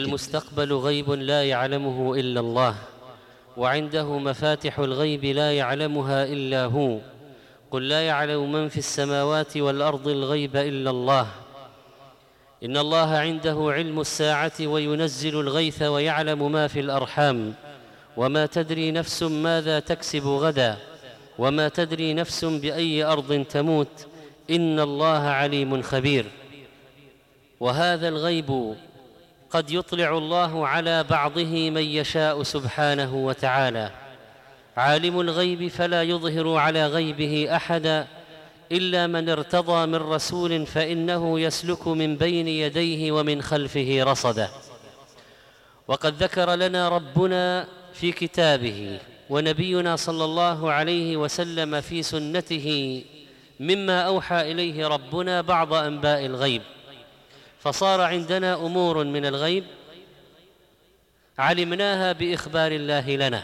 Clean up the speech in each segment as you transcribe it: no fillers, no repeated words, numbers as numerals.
المستقبل غيب لا يعلمه إلا الله، وعنده مفاتح الغيب لا يعلمها إلا هو. قل لا يعلم من في السماوات والأرض الغيب إلا الله. إن الله عنده علم الساعة وينزل الغيث ويعلم ما في الأرحام، وما تدري نفس ماذا تكسب غدا، وما تدري نفس بأي أرض تموت، إن الله عليم خبير. وهذا الغيب قد يطلع الله على بعضه من يشاء سبحانه وتعالى. عالم الغيب فلا يظهر على غيبه أحدا إلا من ارتضى من رسول، فإنه يسلك من بين يديه ومن خلفه رصدا. وقد ذكر لنا ربنا في كتابه ونبينا صلى الله عليه وسلم في سنته مما أوحى إليه ربنا بعض أنباء الغيب، فصار عندنا أمور من الغيب علمناها بإخبار الله لنا،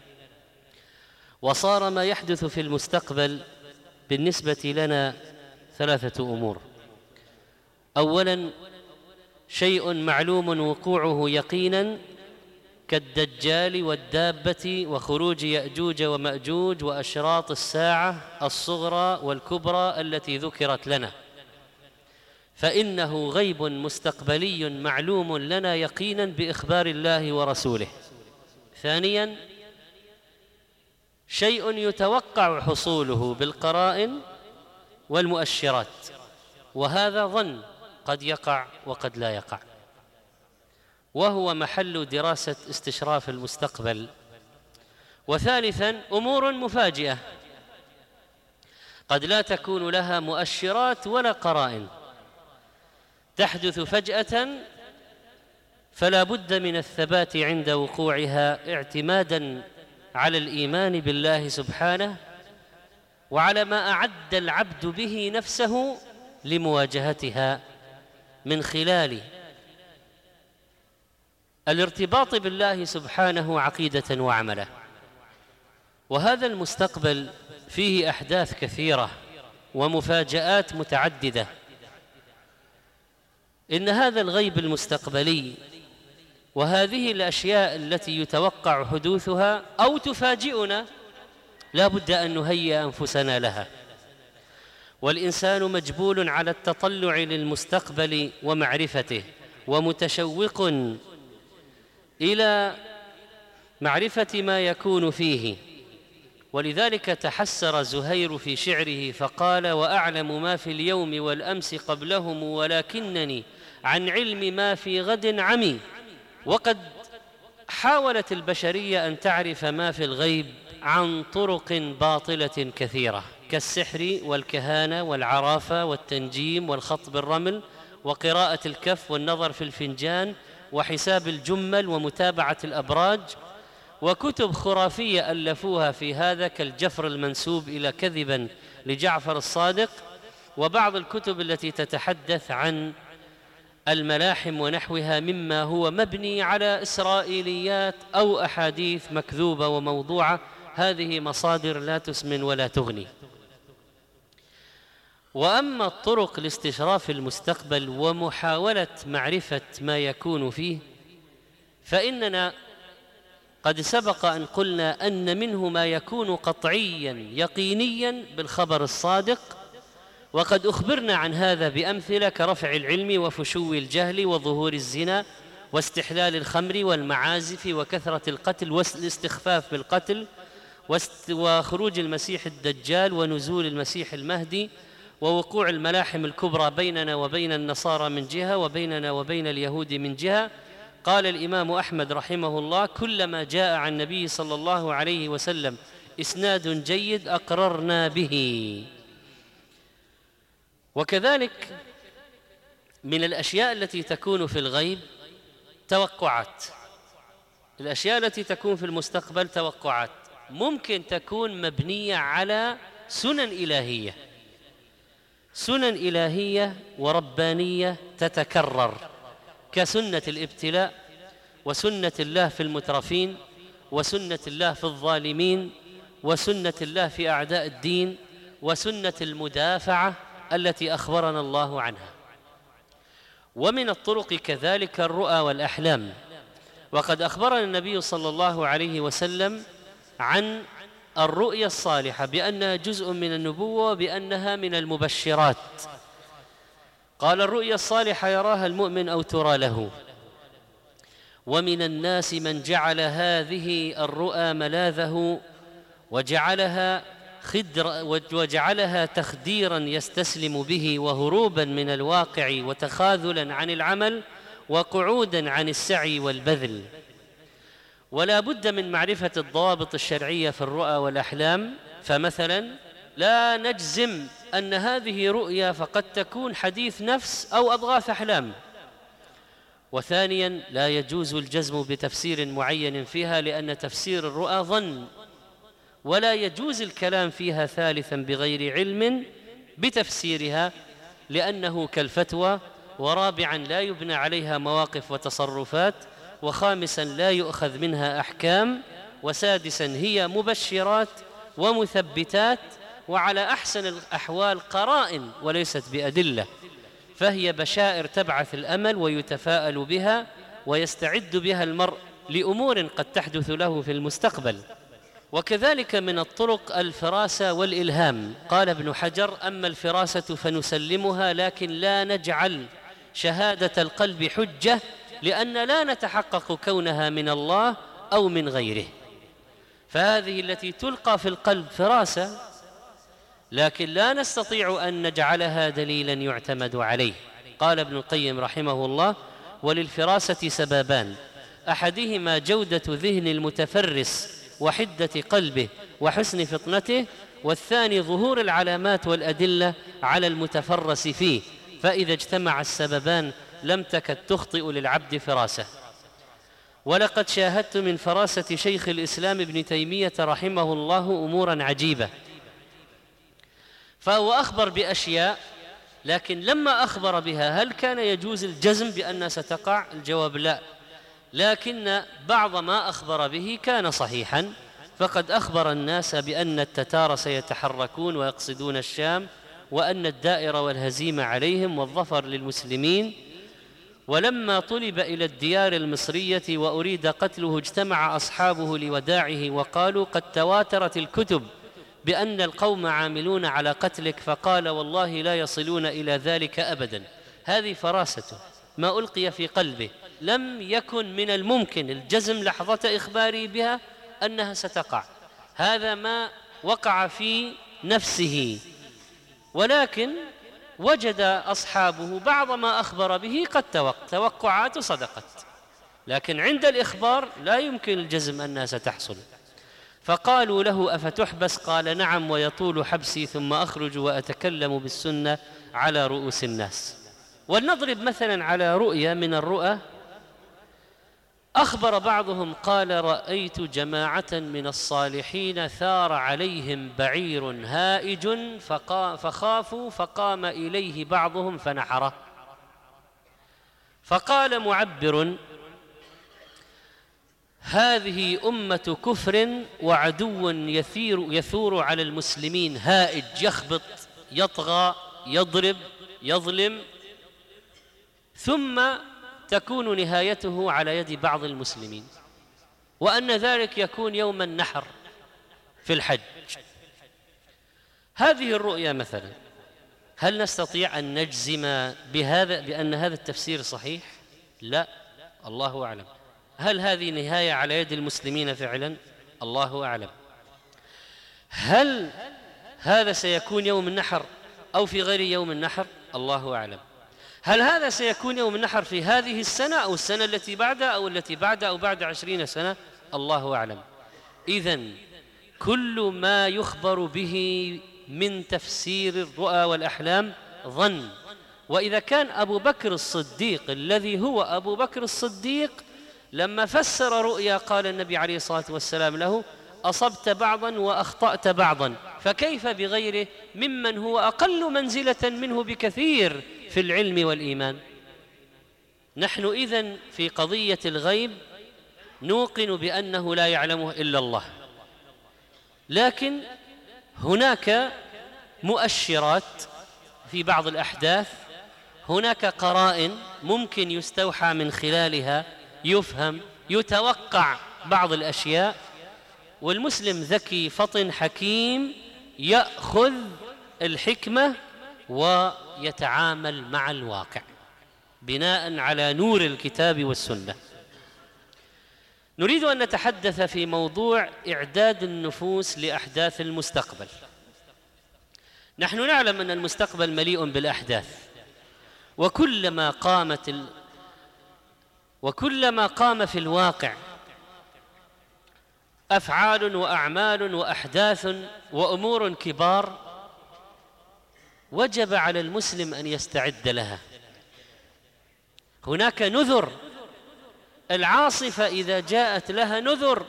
وصار ما يحدث في المستقبل بالنسبة لنا ثلاثة أمور. أولاً، شيء معلوم وقوعه يقيناً كالدجال والدابة وخروج يأجوج ومأجوج وأشراط الساعة الصغرى والكبرى التي ذكرت لنا، فإنه غيب مستقبلي معلوم لنا يقيناً بإخبار الله ورسوله. ثانياً، شيء يتوقع حصوله بالقرائن والمؤشرات، وهذا ظن قد يقع وقد لا يقع، وهو محل دراسة استشراف المستقبل. وثالثاً، أمور مفاجئة قد لا تكون لها مؤشرات ولا قرائن، تحدث فجأة، فلا بد من الثبات عند وقوعها اعتماداً على الإيمان بالله سبحانه وعلى ما أعد العبد به نفسه لمواجهتها من خلال الارتباط بالله سبحانه عقيدة وعملا. وهذا المستقبل فيه أحداث كثيرة ومفاجآت متعددة. إن هذا الغيب المستقبلي وهذه الأشياء التي يتوقع حدوثها أو تفاجئنا لا بد أن نهيئ أنفسنا لها، والإنسان مجبول على التطلع للمستقبل ومعرفته، ومتشوق إلى معرفة ما يكون فيه. ولذلك تحسر زهير في شعره فقال: وأعلم ما في اليوم والأمس قبلهم، ولكنني عن علم ما في غد عمي. وقد حاولت البشرية أن تعرف ما في الغيب عن طرق باطلة كثيرة، كالسحر والكهانة والعرافة والتنجيم والخط بالرمل وقراءة الكف والنظر في الفنجان وحساب الجمل ومتابعة الأبراج، وكتب خرافية ألفوها في هذا كالجفر المنسوب إلى كذبا لجعفر الصادق، وبعض الكتب التي تتحدث عن الملاحم ونحوها مما هو مبني على إسرائيليات أو أحاديث مكذوبة وموضوعة. هذه مصادر لا تسمن ولا تغني. وأما الطرق لاستشراف المستقبل ومحاولة معرفة ما يكون فيه، فإننا قد سبق أن قلنا أن منه ما يكون قطعيا يقينيا بالخبر الصادق، وقد أخبرنا عن هذا بأمثلة كرفع العلم وفشو الجهل وظهور الزنا واستحلال الخمر والمعازف وكثرة القتل والاستخفاف بالقتل وخروج المسيح الدجال ونزول المسيح المهدي ووقوع الملاحم الكبرى بيننا وبين النصارى من جهة وبيننا وبين اليهود من جهة. قال الإمام أحمد رحمه الله: كلما جاء عن النبي صلى الله عليه وسلم إسناد جيد أقررنا به. وكذلك من الأشياء التي تكون في الغيب توقعات. الأشياء التي تكون في المستقبل توقعات ممكن تكون مبنية على سنن إلهية، سنن إلهية وربانية تتكرر، كسنة الابتلاء وسنة الله في المترفين وسنة الله في الظالمين وسنة الله في أعداء الدين وسنة المدافعة التي أخبرنا الله عنها. ومن الطرق كذلك الرؤى والأحلام. وقد أخبرنا النبي صلى الله عليه وسلم عن الرؤيا الصالحة بأنها جزء من النبوة وبأنها من المبشرات. قال: الرؤيا الصالحة يراها المؤمن أو ترى له. ومن الناس من جعل هذه الرؤى ملاذه وجعلها تخديرا يستسلم به وهروبا من الواقع وتخاذلا عن العمل وقعودا عن السعي والبذل. ولا بد من معرفة الضوابط الشرعية في الرؤى والأحلام. فمثلا لا نجزم أن هذه رؤيا، فقد تكون حديث نفس أو أضغاث أحلام. وثانيا لا يجوز الجزم بتفسير معين فيها، لأن تفسير الرؤى ظن، ولا يجوز الكلام فيها. ثالثا بغير علم بتفسيرها لأنه كالفتوى. ورابعا لا يبنى عليها مواقف وتصرفات. وخامسا لا يؤخذ منها أحكام. وسادسا هي مبشرات ومثبتات، وعلى أحسن الأحوال قرائن وليست بأدلة، فهي بشائر تبعث الأمل ويتفاءل بها ويستعد بها المرء لأمور قد تحدث له في المستقبل. وكذلك من الطرق الفراسة والإلهام. قال ابن حجر: أما الفراسة فنسلمها، لكن لا نجعل شهادة القلب حجة، لأن لا نتحقق كونها من الله أو من غيره. فهذه التي تلقى في القلب فراسة، لكن لا نستطيع أن نجعلها دليلا يعتمد عليه. قال ابن القيم رحمه الله: وللفراسة سببان: أحدهما جودة ذهن المتفرس وحدة قلبه وحسن فطنته، والثاني ظهور العلامات والأدلة على المتفرس فيه، فإذا اجتمع السببان لم تكد تخطئ للعبد فراسة. ولقد شاهدت من فراسة شيخ الإسلام ابن تيمية رحمه الله أمورا عجيبة. فهو أخبر بأشياء، لكن لما أخبر بها هل كان يجوز الجزم بأنها ستقع؟ الجواب لا، لكن بعض ما أخبر به كان صحيحا. فقد أخبر الناس بأن التتار سيتحركون ويقصدون الشام، وأن الدائر والهزيمة عليهم والظفر للمسلمين. ولما طلب إلى الديار المصرية وأريد قتله اجتمع أصحابه لوداعه وقالوا: قد تواترت الكتب بأن القوم عاملون على قتلك، فقال: والله لا يصلون إلى ذلك أبدا. هذه فراسته، ما ألقي في قلبه. لم يكن من الممكن الجزم لحظة إخباري بها أنها ستقع، هذا ما وقع في نفسه، ولكن وجد أصحابه بعض ما أخبر به قد توقعات صدقت، لكن عند الإخبار لا يمكن الجزم أنها ستحصل. فقالوا له: أفتحبس؟ قال: نعم، ويطول حبسي ثم أخرج وأتكلم بالسنة على رؤوس الناس. ولنضرب مثلا على رؤيا من الرؤى. أخبر بعضهم قال: رأيت جماعة من الصالحين ثار عليهم بعير هائج فخافوا فقام إليه بعضهم فنحره. فقال معبر: هذه أمة كفر وعدو يثور على المسلمين، هائج يخبط يطغى يضرب يظلم، ثم تكون نهايته على يد بعض المسلمين، وأن ذلك يكون يوم النحر في الحج. هذه الرؤيا مثلا، هل نستطيع أن نجزم بهذا بأن هذا التفسير صحيح؟ لا، الله أعلم. هل هذه نهاية على يد المسلمين فعلا؟ الله أعلم. هل هذا سيكون يوم النحر أو في غير يوم النحر؟ الله أعلم. هل هذا سيكون يوم النحر في هذه السنة أو السنة التي بعدها أو التي بعدها أو بعد 20 سنة؟ الله أعلم. إذن كل ما يخبر به من تفسير الرؤى والأحلام ظن. وإذا كان أبو بكر الصديق الذي هو أبو بكر الصديق لما فسر رؤيا قال النبي عليه الصلاة والسلام له: أصبت بعضا وأخطأت بعضا، فكيف بغيره ممن هو أقل منزلة منه بكثير في العلم والإيمان؟ نحن إذن في قضية الغيب نوقن بأنه لا يعلمه إلا الله، لكن هناك مؤشرات في بعض الأحداث، هناك قرائن ممكن يستوحى من خلالها، يفهم، يتوقع بعض الأشياء، والمسلم ذكي فطن حكيم يأخذ الحكمة ويتعامل مع الواقع بناء على نور الكتاب والسنة. نريد أن نتحدث في موضوع إعداد النفوس لأحداث المستقبل. نحن نعلم أن المستقبل مليء بالأحداث، وكلما قام في الواقع أفعال وأعمال وأحداث وأمور كبار وجب على المسلم أن يستعد لها. هناك نذر، العاصفة إذا جاءت لها نذر: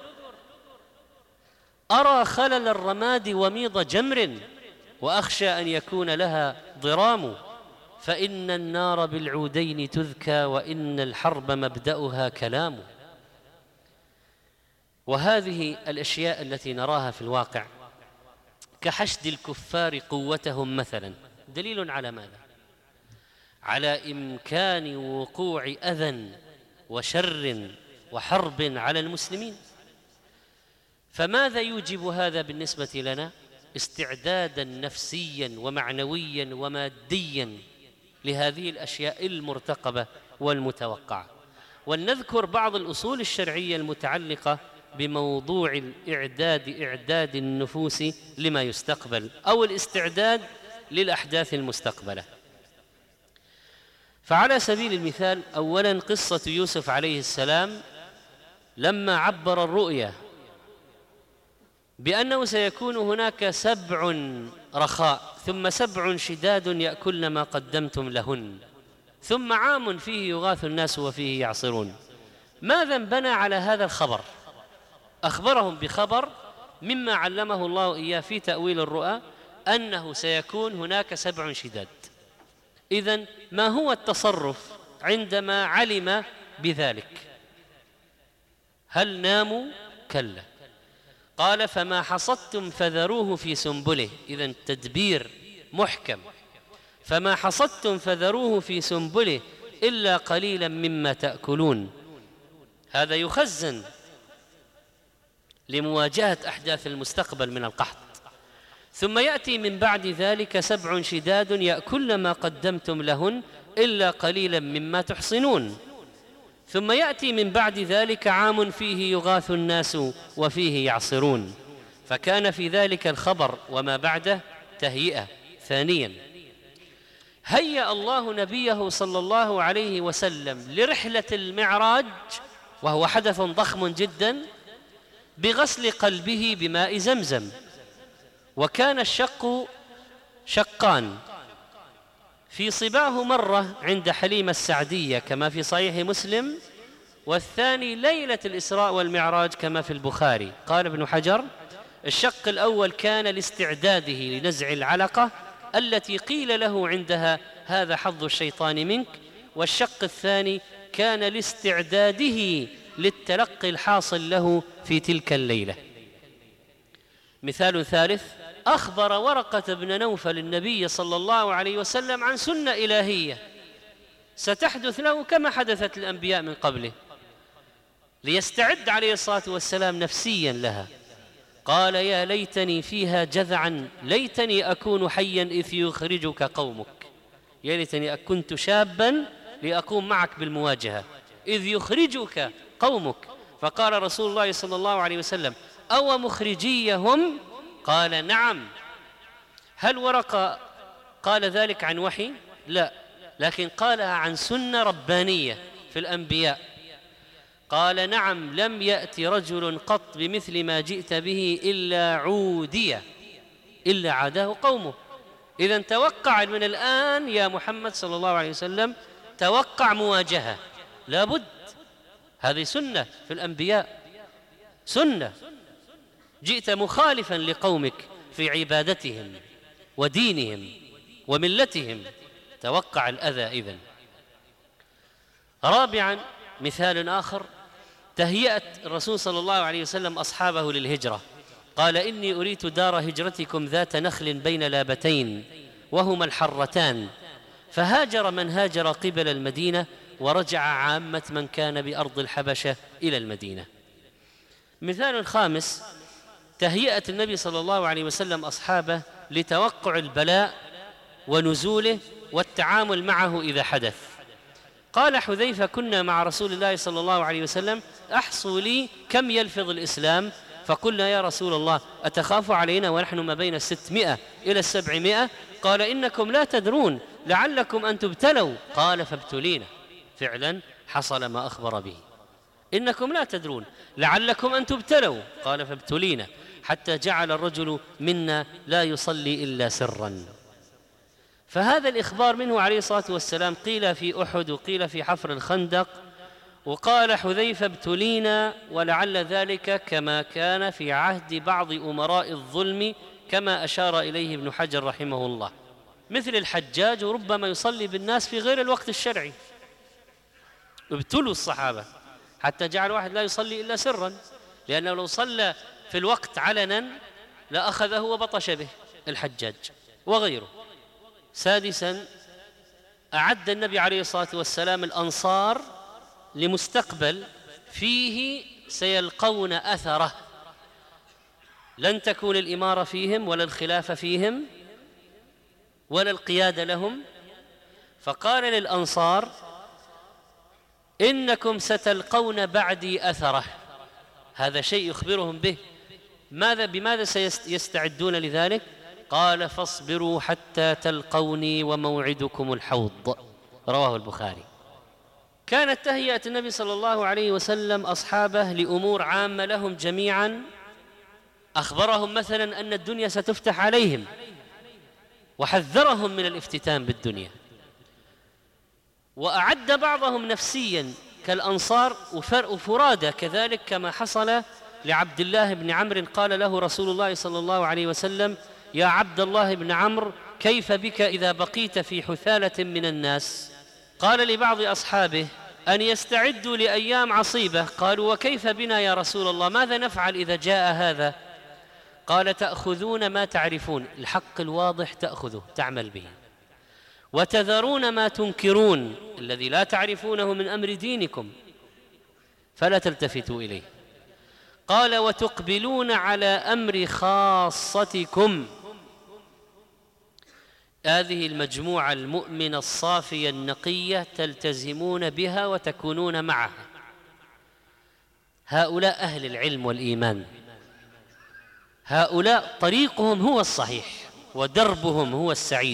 أرى خلل الرماد وميض جمر وأخشى أن يكون لها ضرام، فإن النار بالعودين تذكى وإن الحرب مبدأها كلام. وهذه الأشياء التي نراها في الواقع كحشد الكفار قوتهم مثلا دليل على ماذا؟ على إمكان وقوع أذى وشر وحرب على المسلمين. فماذا يوجب هذا بالنسبة لنا؟ استعدادا نفسيا ومعنويا وماديا لهذه الأشياء المرتقبة والمتوقعة. ولنذكر بعض الأصول الشرعية المتعلقة بموضوع إعداد النفوس لما يستقبل أو الاستعداد للأحداث المستقبلة. فعلى سبيل المثال، أولا قصة يوسف عليه السلام لما عبر الرؤيا بأنه سيكون هناك 7 رخاء ثم 7 شداد يأكلن ما قدمتم لهن ثم عام فيه يغاث الناس وفيه يعصرون. ماذا بنى على هذا الخبر؟ أخبرهم بخبر مما علمه الله إياه في تأويل الرؤى أنه سيكون هناك 7 شداد. إذن ما هو التصرف عندما علم بذلك؟ هل ناموا؟ كلا. قال: فما حصدتم فذروه في سنبله. إذن تدبير محكم. فما حصدتم فذروه في سنبله إلا قليلا مما تأكلون. هذا يخزن لمواجهة أحداث المستقبل من القحط. ثم يأتي من بعد ذلك 7 شداد يأكلن ما قدمتم لهن إلا قليلا مما تحصنون. ثم يأتي من بعد ذلك عام فيه يغاث الناس وفيه يعصرون. فكان في ذلك الخبر وما بعده تهيئة. ثانيا، هيأ الله نبيه صلى الله عليه وسلم لرحلة المعراج، وهو حدث ضخم جدا، بغسل قلبه بماء زمزم. وكان الشق شقان: في صباه مرة عند حليمة السعدية كما في صحيح مسلم، والثاني ليلة الإسراء والمعراج كما في البخاري. قال ابن حجر: الشق الأول كان لاستعداده لنزع العلقة التي قيل له عندها هذا حظ الشيطان منك، والشق الثاني كان لاستعداده للتلقي الحاصل له في تلك الليلة. مثال ثالث: أخبر ورقة بن نوفل النبي صلى الله عليه وسلم عن سنة إلهية ستحدث له كما حدثت الأنبياء من قبله، ليستعد عليه الصلاة والسلام نفسيا لها. قال: يا ليتني فيها جذعا، ليتني أكون حيا إذ يخرجك قومك. يا ليتني كنت شابا لأقوم معك بالمواجهة إذ يخرجك قومك. فقال رسول الله صلى الله عليه وسلم: أو مخرجيهم؟ قال: نعم. هل ورقة قال ذلك عن وحي؟ لا، لكن قالها عن سنة ربانية في الأنبياء. قال: نعم، لم يأتي رجل قط بمثل ما جئت به إلا عودي، إلا عاداه قومه. إذن توقع من الآن يا محمد صلى الله عليه وسلم، توقع مواجهة، لابد. هذه سنة في الأنبياء، سنة. جئت مخالفا لقومك في عبادتهم ودينهم وملتهم، توقع الأذى. إذن رابعا، مثال آخر: تهيئة الرسول صلى الله عليه وسلم أصحابه للهجرة. قال: إني أريت دار هجرتكم ذات نخل بين لابتين وهما الحرتان، فهاجر من هاجر قبل المدينة، ورجع عامة من كان بأرض الحبشة إلى المدينة. مثال خامس: تهيئة النبي صلى الله عليه وسلم أصحابه لتوقع البلاء ونزوله والتعامل معه إذا حدث. قال حذيفة: كنا مع رسول الله صلى الله عليه وسلم، أحصوا لي كم يلفظ الإسلام، فقلنا: يا رسول الله، أتخاف علينا ونحن ما بين 600 إلى 700؟ قال: إنكم لا تدرون، لعلكم أن تبتلوا. قال: فابتلينا. فعلا حصل ما أخبر به، إنكم لا تدرون لعلكم أن تبتلوا. قال: فابتلينا، حتى جعل الرجل منا لا يصلي إلا سرا. فهذا الإخبار منه عليه الصلاة والسلام قيل في أحد وقيل في حفر الخندق. وقال حذيفة: ابتلينا، ولعل ذلك كما كان في عهد بعض أمراء الظلم، كما أشار إليه ابن حجر رحمه الله، مثل الحجاج، وربما يصلي بالناس في غير الوقت الشرعي. ابتلوا الصحابة حتى جعل واحد لا يصلي إلا سرا، لأنه لو صلى في الوقت علنا لأخذه وبطش به الحجاج وغيره. سادسا: أعد النبي عليه الصلاة والسلام الأنصار لمستقبل فيه سيلقون أثره، لن تكون الإمارة فيهم ولا الخلافة فيهم ولا القيادة لهم. فقال للأنصار: إنكم ستلقون بعدي أثره. هذا شيء يخبرهم به. بماذا سيستعدون لذلك؟ قال: فاصبروا حتى تلقوني وموعدكم الحوض. رواه البخاري. كانت تهيئة النبي صلى الله عليه وسلم أصحابه لأمور عامة لهم جميعا. أخبرهم مثلا أن الدنيا ستفتح عليهم، وحذرهم من الافتتان بالدنيا. وأعد بعضهم نفسيا كالأنصار وفرادى كذلك، كما حصل لعبد الله بن عمرو. قال له رسول الله صلى الله عليه وسلم: يا عبد الله بن عمرو، كيف بك إذا بقيت في حثالة من الناس؟ قال لبعض أصحابه: أن يستعدوا لأيام عصيبة. قالوا: وكيف بنا يا رسول الله؟ ماذا نفعل إذا جاء هذا؟ قال: تأخذون ما تعرفون، الحق الواضح تأخذه تعمل به، وتذرون ما تنكرون، الذي لا تعرفونه من أمر دينكم فلا تلتفتوا إليه. قال: وتقبلون على أمر خاصتكم. هذه المجموعة المؤمنة الصافية النقية تلتزمون بها وتكونون معها. هؤلاء أهل العلم والإيمان، هؤلاء طريقهم هو الصحيح ودربهم هو السعيد.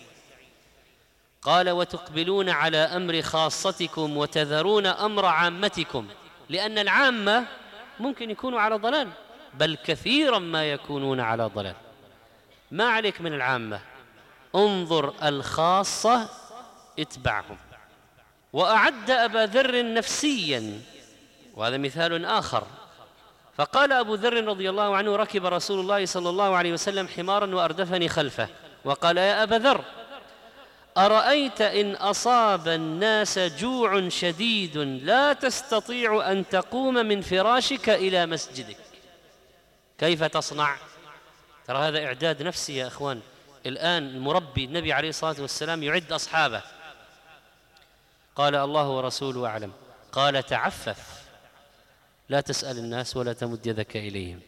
قال: وتقبلون على أمر خاصتكم وتذرون أمر عامتكم، لأن العامة ممكن يكونوا على ضلال، بل كثيرا ما يكونون على ضلال. ما عليك من العامة، انظر الخاصة اتبعهم. وأعد أبا ذر نفسيا، وهذا مثال آخر. فقال أبو ذر رضي الله عنه: ركب رسول الله صلى الله عليه وسلم حمارا وأردفني خلفه، وقال: يا أبا ذر، أرأيت إن أصاب الناس جوع شديد لا تستطيع أن تقوم من فراشك إلى مسجدك، كيف تصنع؟ ترى هذا إعداد نفسي يا أخوان. الآن المربي النبي عليه الصلاة والسلام يعد أصحابه. قال: الله ورسوله أعلم. قال: تعفف، لا تسأل الناس ولا تمد يدك إليهم،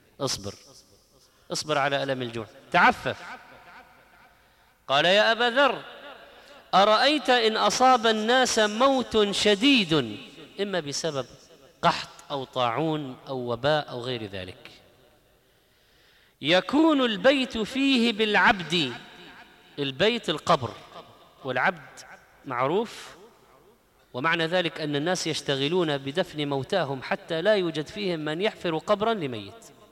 اصبر على ألم الجوع، تعفف. قال: يا أبا ذر، أرأيت إن أصاب الناس موت شديد، إما بسبب قحط أو طاعون أو وباء أو غير ذلك، يكون البيت فيه بالعبد، البيت القبر، والعبد معروف، ومعنى ذلك أن الناس يشتغلون بدفن موتاهم حتى لا يوجد فيهم من يحفر قبرا لميت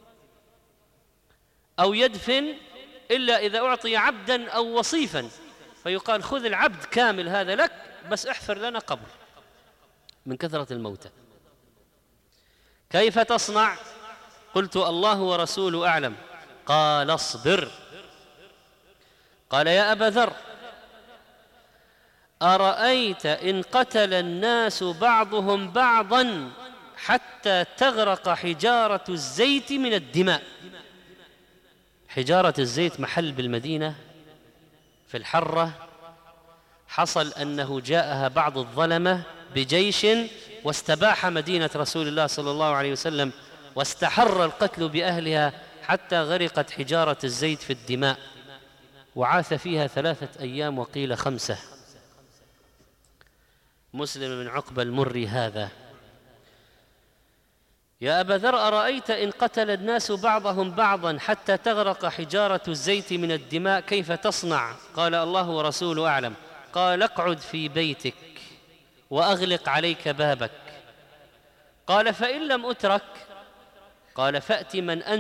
أو يدفن إلا إذا أعطي عبدا أو وصيفا، فيقال: خذ العبد كامل هذا لك، بس احفر لنا قبر، من كثرة الموتى. كيف تصنع؟ قلت: الله ورسوله أعلم. قال: اصبر. قال: يا أبا ذر، أرأيت إن قتل الناس بعضهم بعضا حتى تغرق حجارة الزيت من الدماء. حجارة الزيت محل بالمدينة في الحرة حصل أنه جاءها بعض الظلمة بجيش واستباح مدينة رسول الله صلى الله عليه وسلم، واستحر القتل بأهلها حتى غرقت حجارة الزيت في الدماء، وعاث فيها 3 أيام وقيل 5. مسلم بن عقبة المري هذا: يا أبا ذر، أرأيت إن قتل الناس بعضهم بعضا حتى تغرق حجارة الزيت من الدماء كيف تصنع؟ قال: الله ورسوله أعلم. قال: اقعد في بيتك وأغلق عليك بابك. قال: فإن لم أترك؟ قال: فأت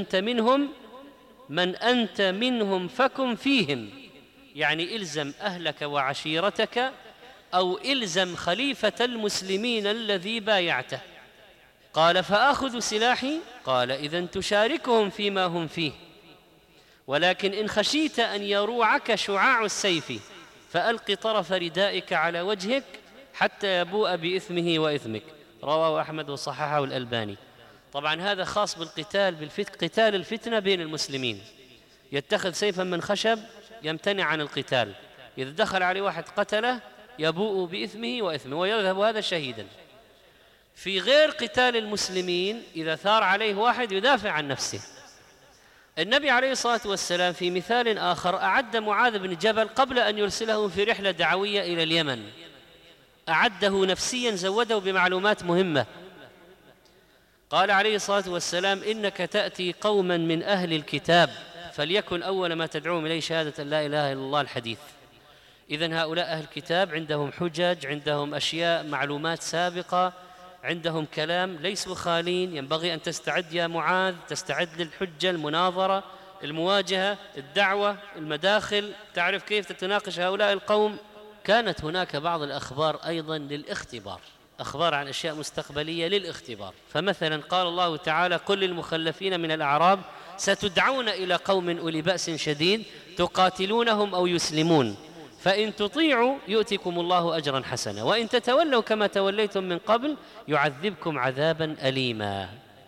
من أنت منهم فكن فيهم، يعني إلزم أهلك وعشيرتك أو إلزم خليفة المسلمين الذي بايعته. قال: فآخذ سلاحي؟ قال: إذن تشاركهم فيما هم فيه، ولكن إن خشيت أن يروعك شعاع السيف فألق طرف ردائك على وجهك حتى يبوء بإثمه وإثمك. رواه أحمد وصححه الألباني. طبعا هذا خاص بالقتال، قتال الفتنة بين المسلمين. يتخذ سيفا من خشب يمتنع عن القتال، إذا دخل عليه واحد قتله يبوء بإثمه وإثمه ويذهب هذا شهيدا. في غير قتال المسلمين إذا ثار عليه واحد يدافع عن نفسه. النبي عليه الصلاة والسلام في مثال آخر أعد معاذ بن جبل قبل أن يرسله في رحلة دعوية إلى اليمن، أعده نفسيا، زوده بمعلومات مهمة. قال عليه الصلاة والسلام: إنك تأتي قوما من أهل الكتاب فليكن أول ما تدعوهم إليه شهادة لا إله إلا الله الحديث. إذن هؤلاء أهل الكتاب عندهم حجج، عندهم أشياء، معلومات سابقة، عندهم كلام، ليسوا خالين. ينبغي أن تستعد يا معاذ، تستعد للحجة، المناظرة، المواجهة، الدعوة، المداخل، تعرف كيف تتناقش هؤلاء القوم. كانت هناك بعض الأخبار أيضا للاختبار، أخبار عن أشياء مستقبلية للاختبار. فمثلا قال الله تعالى: قل للمخلفين من الأعراب ستدعون إلى قوم أولي بأس شديد تقاتلونهم أو يسلمون، فإن تطيعوا يؤتكم الله أجرا حسنا، وإن تتولوا كما توليتم من قبل يعذبكم عذابا أليما.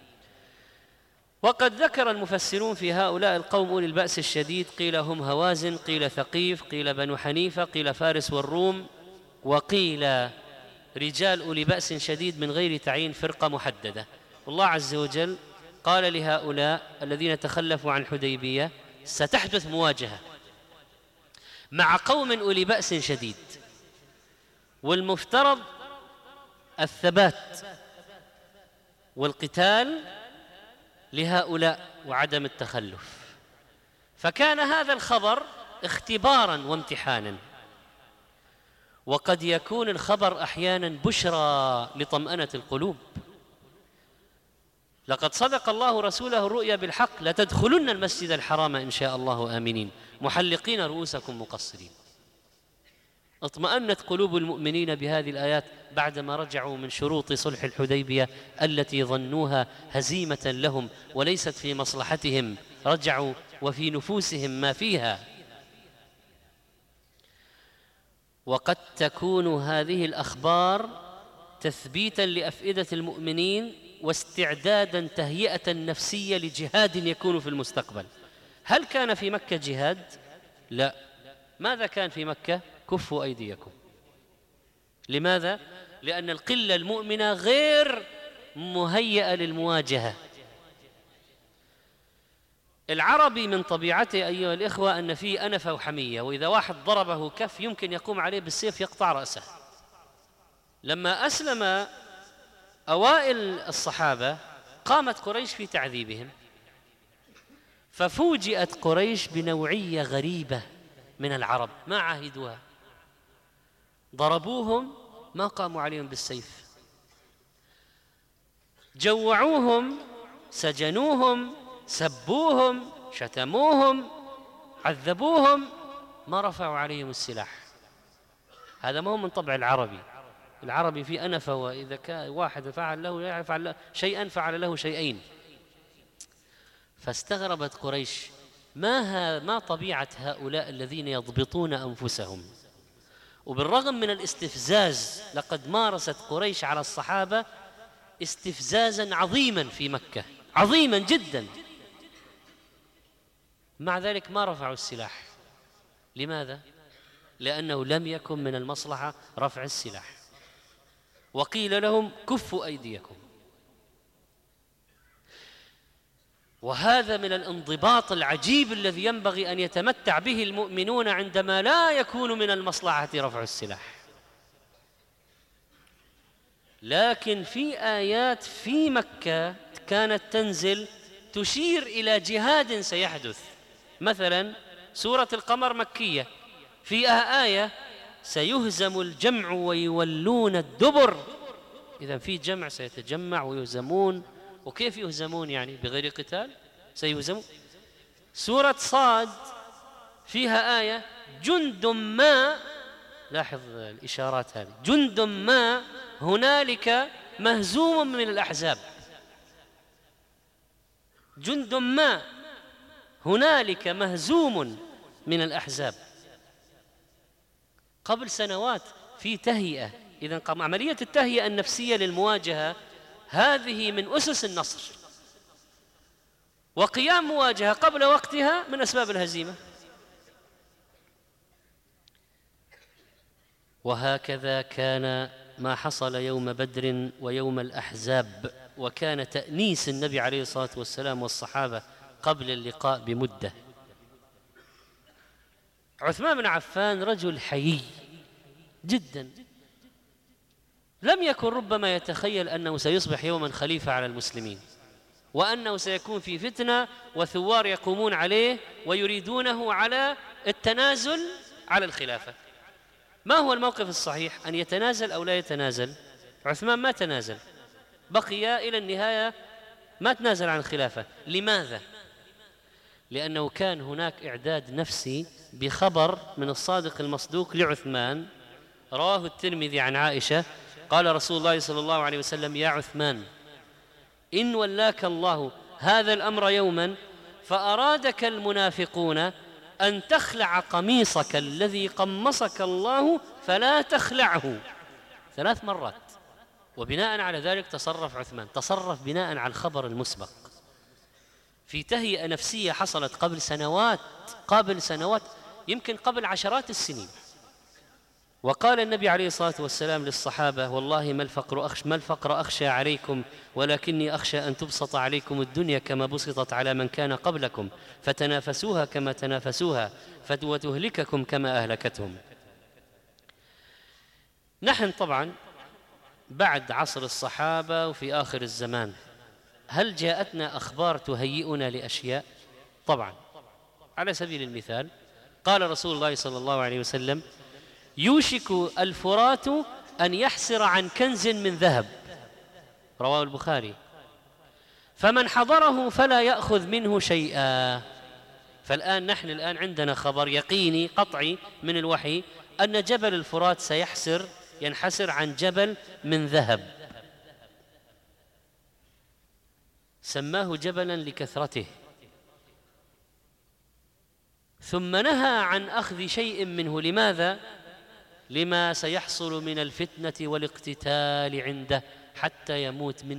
وقد ذكر المفسرون في هؤلاء القوم أولي البأس الشديد، قيل هم هوازن، قيل ثقيف، قيل بنو حنيفة، قيل فارس والروم، وقيل رجال أولي بأس شديد من غير تعيين فرقة محددة. والله عز وجل قال لهؤلاء الذين تخلفوا عن الحديبية: ستحدث مواجهة مع قوم أولي بأس شديد، والمفترض الثبات والقتال لهؤلاء وعدم التخلف. فكان هذا الخبر اختبارا وامتحانا، وقد يكون الخبر أحيانا بشرى لطمأنة القلوب. لقد صدق الله رسوله الرؤيا بالحق: لتدخلن المسجد الحرام إن شاء الله آمنين محلقين رؤوسكم مقصرين. اطمأنت قلوب المؤمنين بهذه الآيات بعدما رجعوا من شروط صلح الحديبية التي ظنوها هزيمة لهم وليست في مصلحتهم، رجعوا وفي نفوسهم ما فيها. وقد تكون هذه الأخبار تثبيتا لأفئدة المؤمنين واستعدادا، تهيئة نفسية لجهاد يكون في المستقبل. هل كان في مكة جهاد؟ لا. ماذا كان في مكة؟ كفوا أيديكم. لماذا؟ لأن القلة المؤمنة غير مهيئة للمواجهة. العربي من طبيعته أيها الإخوة أن فيه أنفة وحمية، وإذا واحد ضربه كف يمكن يقوم عليه بالسيف يقطع رأسه. لما أسلم أوائل الصحابة قامت قريش في تعذيبهم، ففوجئت قريش بنوعية غريبة من العرب ما عاهدوها. ضربوهم ما قاموا عليهم بالسيف، جوعوهم، سجنوهم، سبوهم، شتموهم، عذبوهم، ما رفعوا عليهم السلاح. هذا ما هو من طبع العربي. العربي في أنفة، وإذا كان واحد فعل له يفعل شيئا فعل له شيئين. فاستغربت قريش: ما طبيعة هؤلاء الذين يضبطون أنفسهم؟ وبالرغم من الاستفزاز لقد مارست قريش على الصحابة استفزازا عظيما في مكة، عظيما جدا، مع ذلك ما رفعوا السلاح. لماذا؟ لأنه لم يكن من المصلحة رفع السلاح، وقيل لهم كفوا أيديكم. وهذا من الانضباط العجيب الذي ينبغي أن يتمتع به المؤمنون عندما لا يكون من المصلحة رفع السلاح. لكن في آيات في مكة كانت تنزل تشير إلى جهاد سيحدث. مثلا سورة القمر مكية، فيها آية سيهزم الجمع ويولون الدبر. إذن في جمع سيتجمع ويهزمون. وكيف يهزمون؟ يعني بغير قتال سيهزمون. سورة صاد فيها آية جند ما، لاحظ الإشارات هذه، جند ما هنالك مهزوم من الأحزاب. جند ما هنالك مهزوم من الأحزاب. قبل سنوات في تهيئة. إذن عملية التهيئة النفسية للمواجهة هذه من أسس النصر، وقيام مواجهة قبل وقتها من أسباب الهزيمة. وهكذا كان ما حصل يوم بدر ويوم الأحزاب، وكان تأنيس النبي عليه الصلاة والسلام والصحابة قبل اللقاء بمدة. عثمان بن عفان رجل حيي جدا، لم يكن ربما يتخيل أنه سيصبح يوما خليفة على المسلمين، وأنه سيكون في فتنة وثوار يقومون عليه ويريدونه على التنازل على الخلافة. ما هو الموقف الصحيح؟ أن يتنازل أو لا يتنازل؟ عثمان ما تنازل، بقي إلى النهاية ما تنازل عن الخلافة. لماذا؟ لأنه كان هناك إعداد نفسي بخبر من الصادق المصدوق لعثمان، رواه الترمذي عن عائشة قال رسول الله صلى الله عليه وسلم: يا عثمان، إن ولاك الله هذا الأمر يوما فأرادك المنافقون أن تخلع قميصك الذي قمصك الله فلا تخلعه. 3 مرات. وبناء على ذلك تصرف عثمان، تصرف بناء على الخبر المسبق في تهيئة نفسية حصلت قبل سنوات يمكن قبل عشرات السنين. وقال النبي عليه الصلاة والسلام للصحابة: والله ما الفقر أخشى عليكم، ولكني أخشى أن تبسط عليكم الدنيا كما بسطت على من كان قبلكم، فتنافسوها كما تنافسوها، وتهلككم كما أهلكتهم. نحن طبعا بعد عصر الصحابة وفي آخر الزمان، هل جاءتنا أخبار تهيئنا لأشياء؟ طبعا. على سبيل المثال قال رسول الله صلى الله عليه وسلم: يوشك الفرات أن يحسر عن كنز من ذهب، رواه البخاري، فمن حضره فلا يأخذ منه شيئا. فالآن نحن عندنا خبر يقيني قطعي من الوحي أن جبل الفرات ينحسر عن جبل من ذهب، سماه جبلا لكثرته، ثم نهى عن أخذ شيء منه. لماذا؟ لما سيحصل من الفتنة والاقتتال عنده، حتى يموت من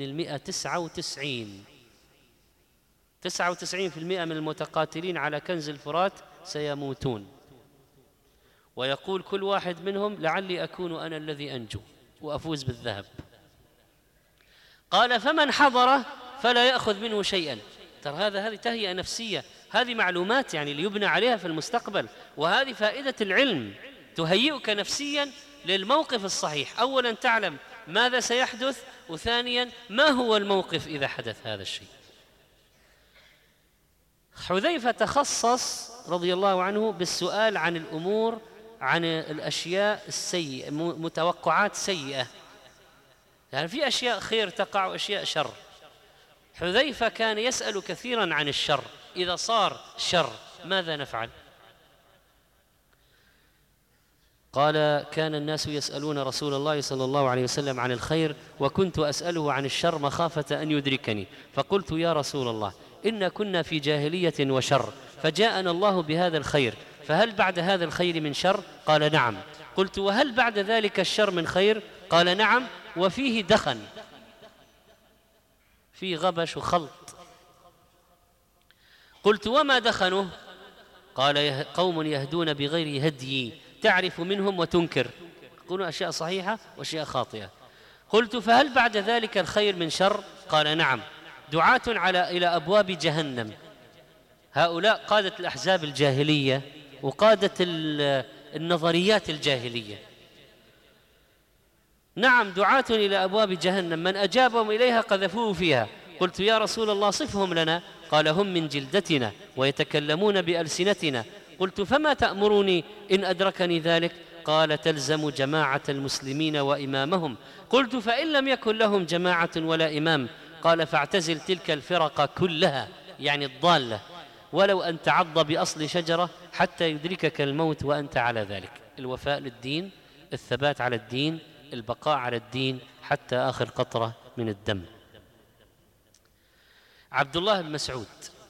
99% من المتقاتلين على كنز الفرات سيموتون، ويقول كل واحد منهم: لعلي أكون أنا الذي أنجو وأفوز بالذهب. قال: فمن حضره فلا يأخذ منه شيئا. ترى هذه تهيئة نفسية، هذه معلومات يعني ليبنى عليها في المستقبل، وهذه فائدة العلم، تهيئك نفسيا للموقف الصحيح. أولا تعلم ماذا سيحدث، وثانيا ما هو الموقف إذا حدث هذا الشيء. حذيفة تخصص رضي الله عنه بالسؤال عن الأمور، عن الأشياء السيئة، متوقعات سيئة، يعني في أشياء خير تقع وأشياء شر. حذيفة كان يسأل كثيرا عن الشر، إذا صار شر ماذا نفعل؟ قال: كان الناس يسألون رسول الله صلى الله عليه وسلم عن الخير، وكنت أسأله عن الشر مخافة أن يدركني، فقلت: يا رسول الله، إن كنا في جاهلية وشر، فجاءنا الله بهذا الخير، فهل بعد هذا الخير من شر؟ قال: نعم. قلت: وهل بعد ذلك الشر من خير؟ قال: نعم، وفيه دخن، فيه غبش وخلط. قلت: وما دخنه؟ قال: قوم يهدون بغير هدي، تعرف منهم وتنكر، يقولون أشياء صحيحة وأشياء خاطئة. قلت فهل بعد ذلك الخير من شر؟ قال نعم، دعاة إلى أبواب جهنم، هؤلاء قادة الأحزاب الجاهلية وقادة النظريات الجاهلية. نعم، دعاة إلى أبواب جهنم، من أجابهم إليها قذفوه فيها. قلت يا رسول الله صفهم لنا، قال هم من جلدتنا ويتكلمون بألسنتنا. قلت فما تأمرني إن أدركني ذلك؟ قال تلزم جماعة المسلمين وإمامهم. قلت فإن لم يكن لهم جماعة ولا إمام؟ قال فاعتزل تلك الفرق كلها، يعني الضالة، ولو أن تعض بأصل شجرة حتى يدركك الموت وأنت على ذلك. الوفاء للدين، الثبات على الدين، البقاء على الدين حتى آخر قطرة من الدم. عبد الله بن مسعود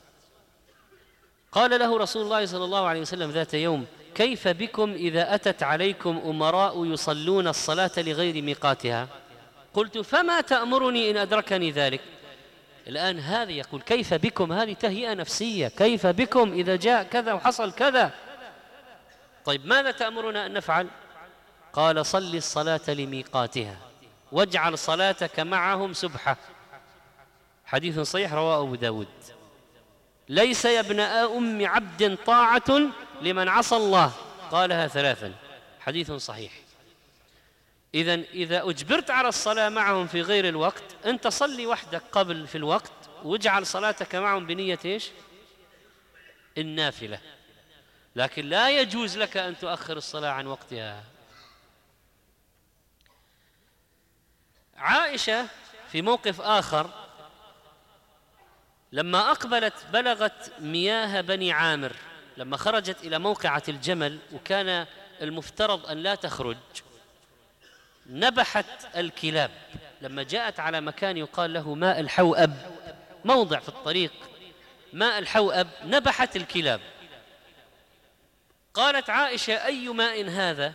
قال له رسول الله صلى الله عليه وسلم ذات يوم: كيف بكم إذا أتت عليكم أمراء يصلون الصلاة لغير ميقاتها؟ قلت فما تأمرني إن أدركني ذلك؟ الآن هذا يقول كيف بكم، هذه تهيئة نفسية، كيف بكم إذا جاء كذا وحصل كذا. طيب ماذا تأمرنا أن نفعل؟ قال صل الصلاة لميقاتها واجعل صلاتك معهم سبحة. حديث صحيح رواه أبو داود. ليس يا ابن أم عبد طاعة لمن عصى الله، قالها ثلاثا، حديث صحيح. إذا أجبرت على الصلاة معهم في غير الوقت، أنت صلي وحدك قبل في الوقت واجعل صلاتك معهم بنية إيش؟ النافلة، لكن لا يجوز لك أن تؤخر الصلاة عن وقتها. عائشة في موقف آخر لما أقبلت بلغت مياه بني عامر، لما خرجت إلى موقعة الجمل وكان المفترض أن لا تخرج، نبحت الكلاب. لما جاءت على مكان يقال له ماء الحوأب، موضع في الطريق ماء الحوأب، نبحت الكلاب. قالت عائشة أي ماء هذا؟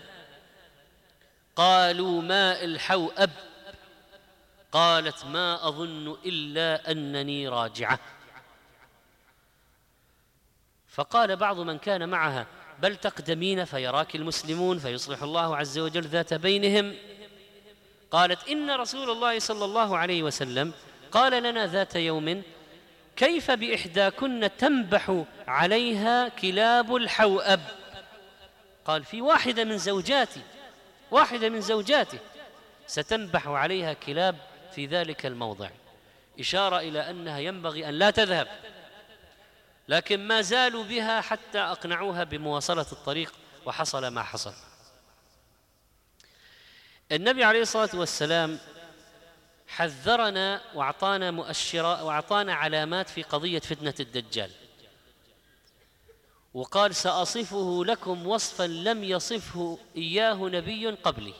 قالوا ماء الحوأب. قالت ما أظن إلا أنني راجعة. فقال بعض من كان معها بل تقدمين فيراك المسلمون فيصلح الله عز وجل ذات بينهم. قالت إن رسول الله صلى الله عليه وسلم قال لنا ذات يوم: كيف بإحداكن تنبح عليها كلاب الحوأب؟ قال في واحدة من زوجاتي ستنبح عليها كلاب في ذلك الموضع، إشارة إلى أنها ينبغي أن لا تذهب، لكن ما زالوا بها حتى أقنعوها بمواصلة الطريق، وحصل ما حصل. النبي عليه الصلاة والسلام حذرنا وأعطانا مؤشرات وأعطانا علامات في قضية فتنة الدجال، وقال سأصفه لكم وصفا لم يصفه إياه نبي قبلي.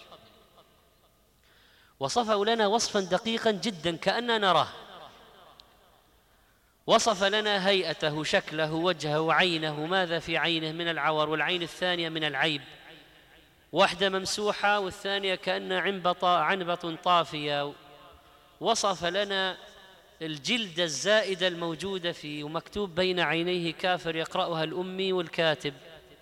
وصفه لنا وصفا دقيقا جدا كأننا نراه. وصف لنا هيئته، شكله، وجهه، عينه، ماذا في عينه من العور، والعين الثانية من العيب، واحدة ممسوحة والثانية كأن عنبة طافية. وصف لنا الجلد الزائدة الموجودة فيه، ومكتوب بين عينيه كافر يقرأها الأمي والكاتب.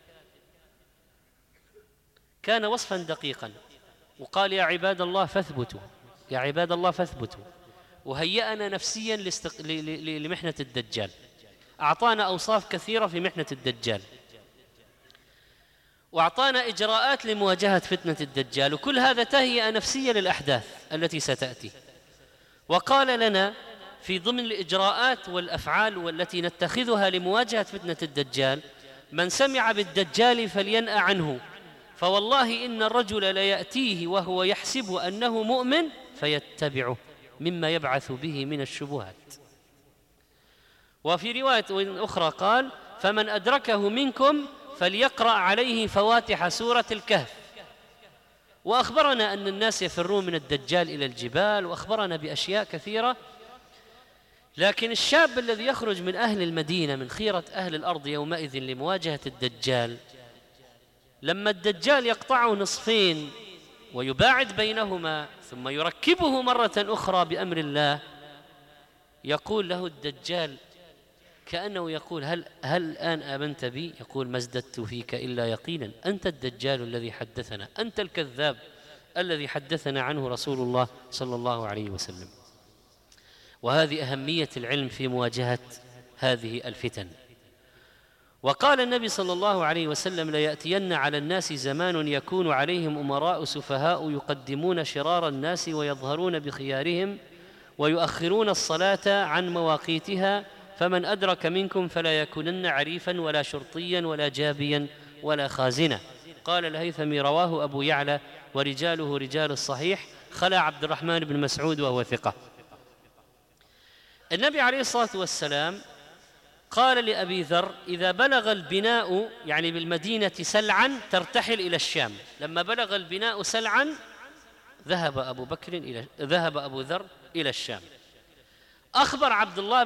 كان وصفا دقيقا. وقال يا عباد الله فاثبتوا، يا عباد الله فاثبتوا. وهيأنا نفسيا لمحنة الدجال، أعطانا أوصاف كثيرة في محنة الدجال، وأعطانا إجراءات لمواجهة فتنة الدجال، وكل هذا تهيئة نفسية للأحداث التي ستأتي. وقال لنا في ضمن الإجراءات والأفعال والتي نتخذها لمواجهة فتنة الدجال: من سمع بالدجال فلينأ عنه، فوالله إن الرجل ليأتيه وهو يحسب أنه مؤمن فيتبعه مما يبعث به من الشبهات. وفي رواية أخرى قال: فمن أدركه منكم فليقرأ عليه فواتح سورة الكهف. وأخبرنا أن الناس يفرون من الدجال إلى الجبال، وأخبرنا بأشياء كثيرة. لكن الشاب الذي يخرج من أهل المدينة من خيرة أهل الأرض يومئذ لمواجهة الدجال، لما الدجال يقطعه نصفين ويباعد بينهما ثم يركبه مرة أخرى بأمر الله، يقول له الدجال: كأنه يقول هل الآن آمنت بي؟ يقول ما ازددت فيك إلا يقينا، أنت الدجال الذي حدثنا، أنت الكذاب الذي حدثنا عنه رسول الله صلى الله عليه وسلم. وهذه أهمية العلم في مواجهة هذه الفتن. وقال النبي صلى الله عليه وسلم ليأتين على الناس زمان يكون عليهم أمراء سفهاء يقدمون شرار الناس ويظهرون بخيارهم ويؤخرون الصلاة عن مواقيتها، فمن أدرك منكم فلا يكونن عريفا ولا شرطيا ولا جابيا ولا خازنا. قال الهيثمي رواه أبو يعلى ورجاله رجال الصحيح، خلا عبد الرحمن بن مسعود وهو ثقة. النبي عليه الصلاة والسلام قال لأبي ذر إذا بلغ البناء يعني بالمدينة سلعا ترتحل إلى الشام. لما بلغ البناء سلعا ذهب أبو ذر إلى الشام. أخبر عبد الله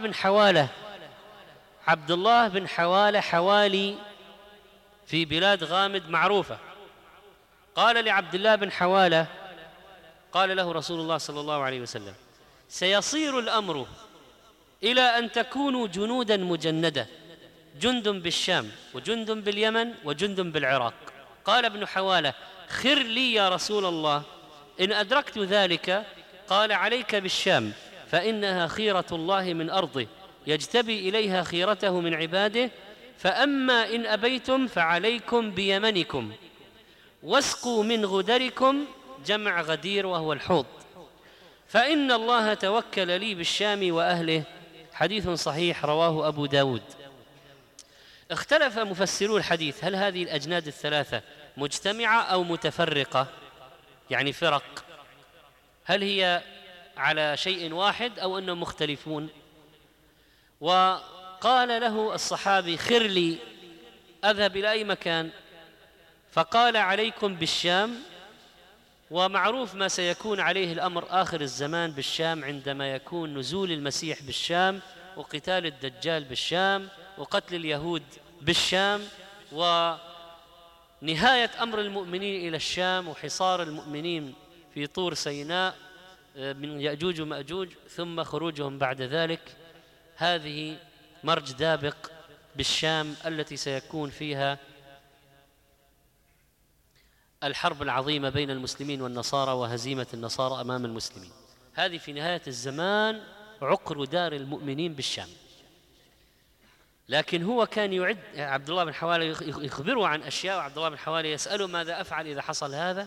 بن حوالة حوالي في بلاد غامد معروفة. قال لعبد الله بن حوالة، قال له رسول الله صلى الله عليه وسلم سيصير الأمر إلى أن تكونوا جنودا مجندة، جند بالشام وجند باليمن وجند بالعراق. قال ابن حوالة خر لي يا رسول الله إن أدركت ذلك. قال عليك بالشام فإنها خيرة الله من أرضه يجتبي إليها خيرته من عباده، فأما إن أبيتم فعليكم بيمنكم واسقوا من غدركم، جمع غدير وهو الحوض، فإن الله توكل لي بالشام وأهله. حديث صحيح رواه أبو داود. اختلف مفسرو الحديث هل هذه الأجناد الثلاثة مجتمعة أو متفرقة، يعني فرق، هل هي على شيء واحد أو أنهم مختلفون. وقال له الصحابي خر لي أذهب إلى أي مكان، فقال عليكم بالشام. ومعروف ما سيكون عليه الأمر آخر الزمان بالشام، عندما يكون نزول المسيح بالشام وقتال الدجال بالشام وقتل اليهود بالشام ونهاية أمر المؤمنين إلى الشام وحصار المؤمنين في طور سيناء من يأجوج ومأجوج ثم خروجهم بعد ذلك. هذه مرج دابق بالشام التي سيكون فيها الحرب العظيمة بين المسلمين والنصارى وهزيمة النصارى أمام المسلمين. هذه في نهاية الزمان عقر دار المؤمنين بالشام. لكن هو كان يعد عبد الله بن حوالة يخبره عن أشياء، وعبد الله بن حوالة يسأله ماذا أفعل إذا حصل هذا.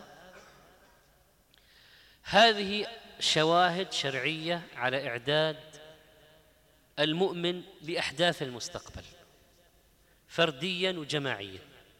هذه شواهد شرعية على إعداد المؤمن لأحداث المستقبل فرديا وجماعيا.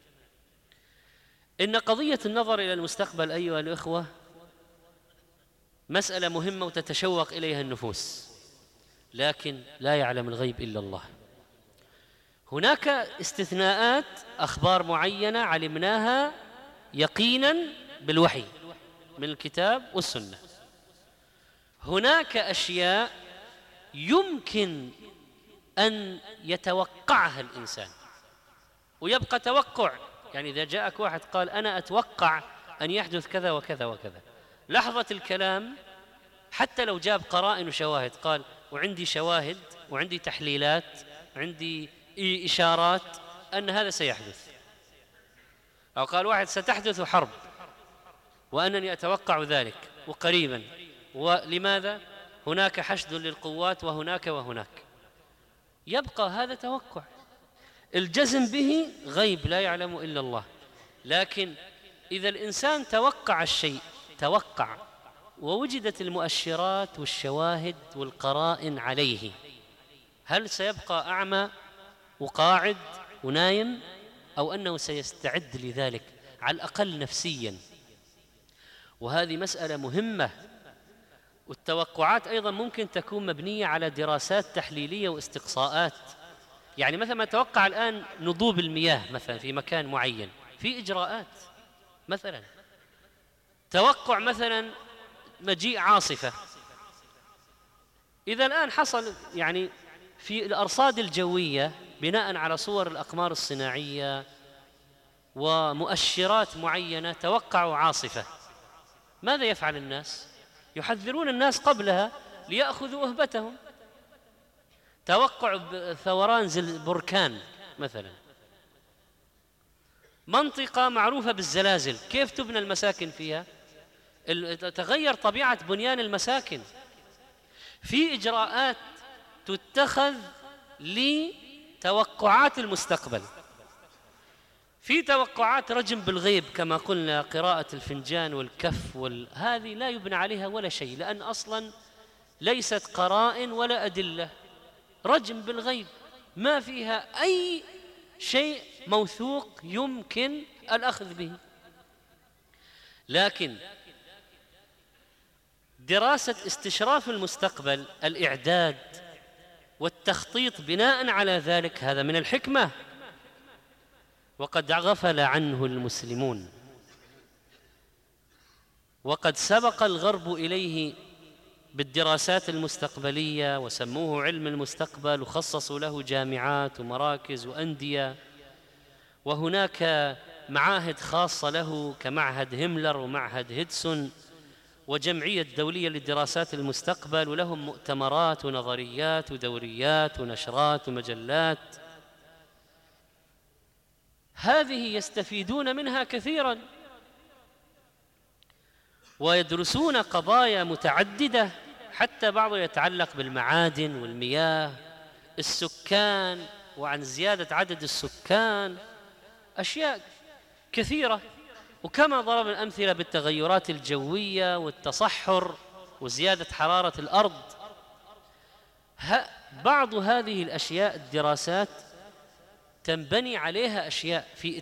إن قضية النظر إلى المستقبل أيها الإخوة مسألة مهمة وتتشوق إليها النفوس، لكن لا يعلم الغيب إلا الله. هناك استثناءات، أخبار معينة علمناها يقينا بالوحي من الكتاب والسنة. هناك أشياء يمكن أن يتوقعها الإنسان ويبقى توقع، يعني إذا جاءك واحد قال أنا أتوقع أن يحدث كذا وكذا وكذا، لحظة الكلام حتى لو جاب قرائن وشواهد قال وعندي شواهد وعندي تحليلات عندي إشارات أن هذا سيحدث، أو قال واحد ستحدث حرب وأنني أتوقع ذلك وقريبا، ولماذا؟ هناك حشد للقوات وهناك وهناك، يبقى هذا توقع. الجزم به غيب لا يعلم إلا الله. لكن إذا الإنسان توقع الشيء توقع ووجدت المؤشرات والشواهد والقرائن عليه، هل سيبقى أعمى وقاعد ونايم، أو أنه سيستعد لذلك على الأقل نفسيا؟ وهذه مسألة مهمة. والتوقعات أيضا ممكن تكون مبنية على دراسات تحليلية واستقصاءات. يعني مثلا توقع الآن نضوب المياه مثلا في مكان معين، في إجراءات. مثلا توقع مثلا مجيء عاصفة، إذا الآن حصل يعني في الأرصاد الجوية بناء على صور الأقمار الصناعية ومؤشرات معينة توقعوا عاصفة، ماذا يفعل الناس؟ يحذرون الناس قبلها ليأخذوا أهبتهم. توقع ثوران بركان مثلا، منطقة معروفة بالزلازل، كيف تبنى المساكن فيها؟ تغير طبيعة بنيان المساكن. في إجراءات تتخذ لتوقعات المستقبل، في توقعات رجم بالغيب كما قلنا، قراءة الفنجان والكف هذه لا يبنى عليها ولا شيء، لأن أصلا ليست قرائن ولا أدلة، رجم بالغيب ما فيها أي شيء موثوق يمكن الأخذ به. لكن دراسة استشراف المستقبل، الإعداد والتخطيط بناء على ذلك، هذا من الحكمة، وقد غفل عنه المسلمون، وقد سبق الغرب إليه بالدراسات المستقبلية وسموه علم المستقبل وخصصوا له جامعات ومراكز وأندية، وهناك معاهد خاصة له كمعهد هيملر ومعهد هيدسون وجمعية دولية للدراسات المستقبل، ولهم مؤتمرات ونظريات ودوريات ونشرات ومجلات، هذه يستفيدون منها كثيرا ويدرسون قضايا متعددة، حتى بعضه يتعلق بالمعادن والمياه، السكان، وعن زيادة عدد السكان، أشياء كثيرة. وكما ضرب الأمثلة بالتغيرات الجوية والتصحر وزيادة حرارة الأرض، بعض هذه الأشياء الدراسات تنبني عليها أشياء في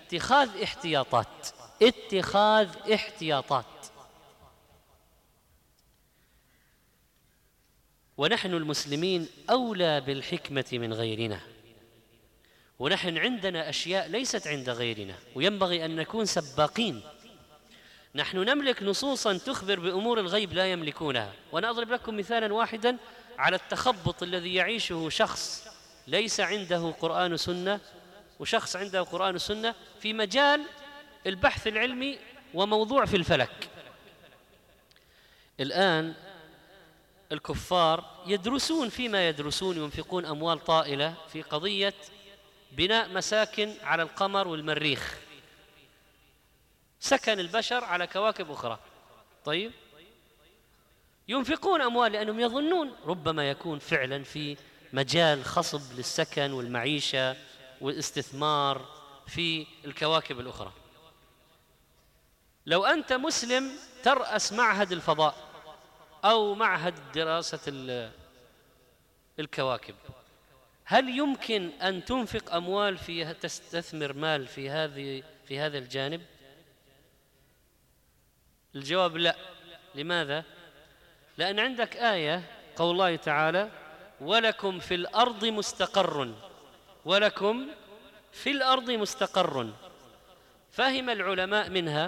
اتخاذ احتياطات. ونحن المسلمين أولى بالحكمة من غيرنا، ونحن عندنا أشياء ليست عند غيرنا، وينبغي أن نكون سباقين. نحن نملك نصوصا تخبر بأمور الغيب لا يملكونها. وأنا أضرب لكم مثالا واحدا على التخبط الذي يعيشه شخص ليس عنده قرآن وسنة وشخص عنده قرآن وسنة في مجال البحث العلمي وموضوع في الفلك. الآن الكفار يدرسون فيما يدرسون، ينفقون أموال طائلة في قضية بناء مساكن على القمر والمريخ، سكن البشر على كواكب أخرى. طيب، ينفقون أموال لأنهم يظنون ربما يكون فعلا في مجال خصب للسكن والمعيشة والاستثمار في الكواكب الأخرى. لو أنت مسلم ترأس معهد الفضاء أو معهد دراسة الكواكب، هل يمكن أن تنفق أموال فيها، تستثمر مال في هذا الجانب؟ الجواب لا. لماذا؟ لأن عندك آية قول الله تعالى: ولكم في الأرض مستقر، ولكم في الأرض مستقر. فهم العلماء منها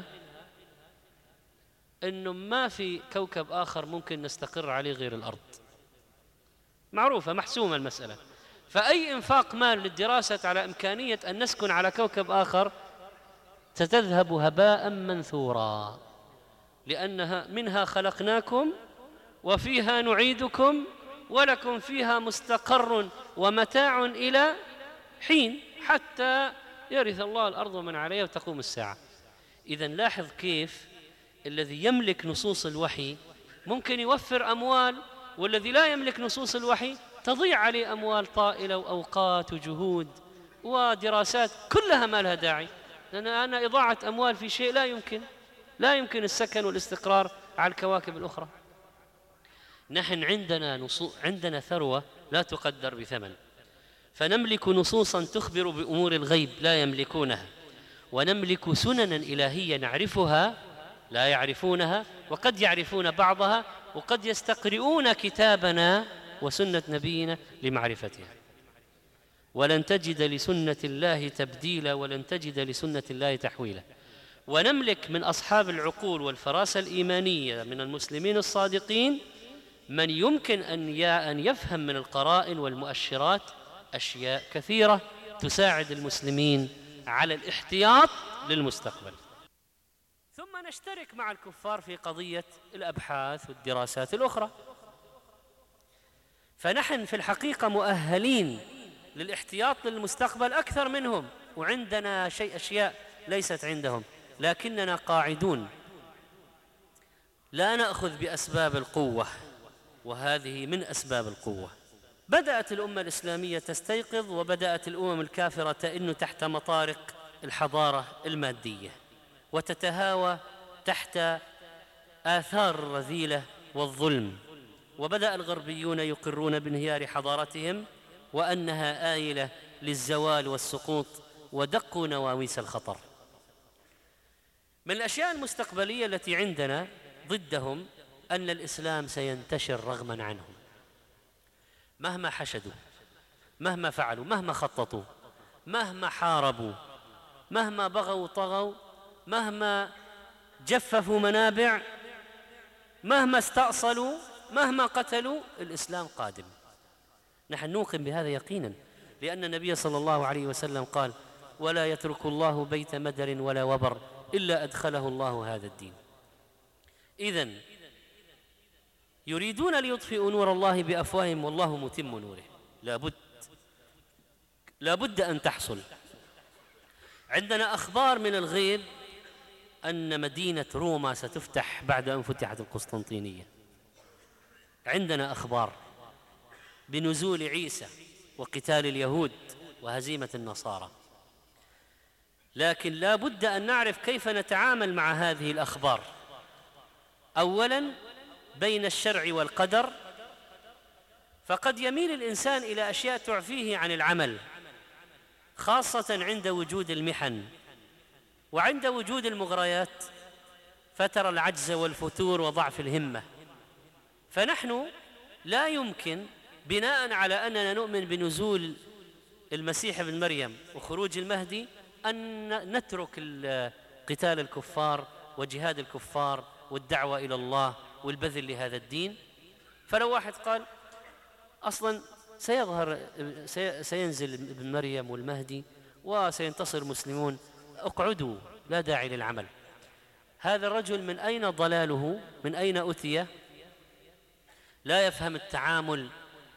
أنه ما في كوكب آخر ممكن نستقر عليه غير الأرض، معروفة محسومة المسألة. فأي إنفاق مال للدراسة على إمكانية أن نسكن على كوكب آخر ستذهب هباء منثورا، لأنها منها خلقناكم وفيها نعيدكم ولكم فيها مستقر ومتاع إلى حين حتى يرث الله الأرض ومن عليها وتقوم الساعة. إذن لاحظ كيف الذي يملك نصوص الوحي ممكن يوفر أموال، والذي لا يملك نصوص الوحي تضيع عليه أموال طائلة وأوقات وجهود ودراسات كلها ما لها داعي، لأن أنا إضاعة أموال في شيء لا يمكن السكن والاستقرار على الكواكب الأخرى. نحن عندنا ثروة لا تقدر بثمن، فنملك نصوصا تخبر بأمور الغيب لا يملكونها، ونملك سننا إلهية نعرفها لا يعرفونها، وقد يعرفون بعضها، وقد يستقرؤون كتابنا وسنة نبينا لمعرفتها. ولن تجد لسنة الله تبديلا ولن تجد لسنة الله تحويلا. ونملك من أصحاب العقول والفراسة الإيمانية من المسلمين الصادقين من يمكن أن يفهم من القرائن والمؤشرات أشياء كثيرة تساعد المسلمين على الاحتياط للمستقبل. ثم نشترك مع الكفار في قضية الأبحاث والدراسات الأخرى. فنحن في الحقيقة مؤهلين للاحتياط للمستقبل أكثر منهم، وعندنا أشياء ليست عندهم، لكننا قاعدون لا نأخذ بأسباب القوة، وهذه من أسباب القوة. بدأت الأمة الإسلامية تستيقظ، وبدأت الأمم الكافرة تئن تحت مطارق الحضارة المادية، وتتهاوى تحت آثار الرذيلة والظلم. وبدأ الغربيون يقرون بانهيار حضارتهم وأنها آيلة للزوال والسقوط، ودقوا نواويس الخطر. من الأشياء المستقبلية التي عندنا ضدهم أن الإسلام سينتشر رغما عنهم، مهما حشدوا، مهما فعلوا، مهما خططوا، مهما حاربوا، مهما بغوا طغوا، مهما جففوا منابع، مهما استأصلوا، مهما قتلوا، الإسلام قادم. نحن نوقن بهذا يقينا، لأن النبي صلى الله عليه وسلم قال: ولا يترك الله بيت مدر ولا وبر إلا أدخله الله هذا الدين. إذن يريدون ليطفئوا نور الله بأفواههم والله متم نوره. لابد أن تحصل. عندنا أخبار من الغيب أن مدينة روما ستفتح بعد أن فتحت القسطنطينية. عندنا أخبار بنزول عيسى وقتال اليهود وهزيمة النصارى، لكن لا بد أن نعرف كيف نتعامل مع هذه الأخبار. أولاً بين الشرع والقدر، فقد يميل الإنسان إلى أشياء تعفيه عن العمل، خاصة عند وجود المحن وعند وجود المغريات، فترى العجز والفتور وضعف الهمة. فنحن لا يمكن بناء على أننا نؤمن بنزول المسيح ابن مريم وخروج المهدي أن نترك قتال الكفار وجهاد الكفار والدعوة إلى الله والبذل لهذا الدين. فلو واحد قال أصلا سينزل ابن مريم والمهدي وسينتصر المسلمون، اقعدوا، لا داعي للعمل. هذا الرجل من أين ضلاله؟ من أين أتي؟ لا يفهم التعامل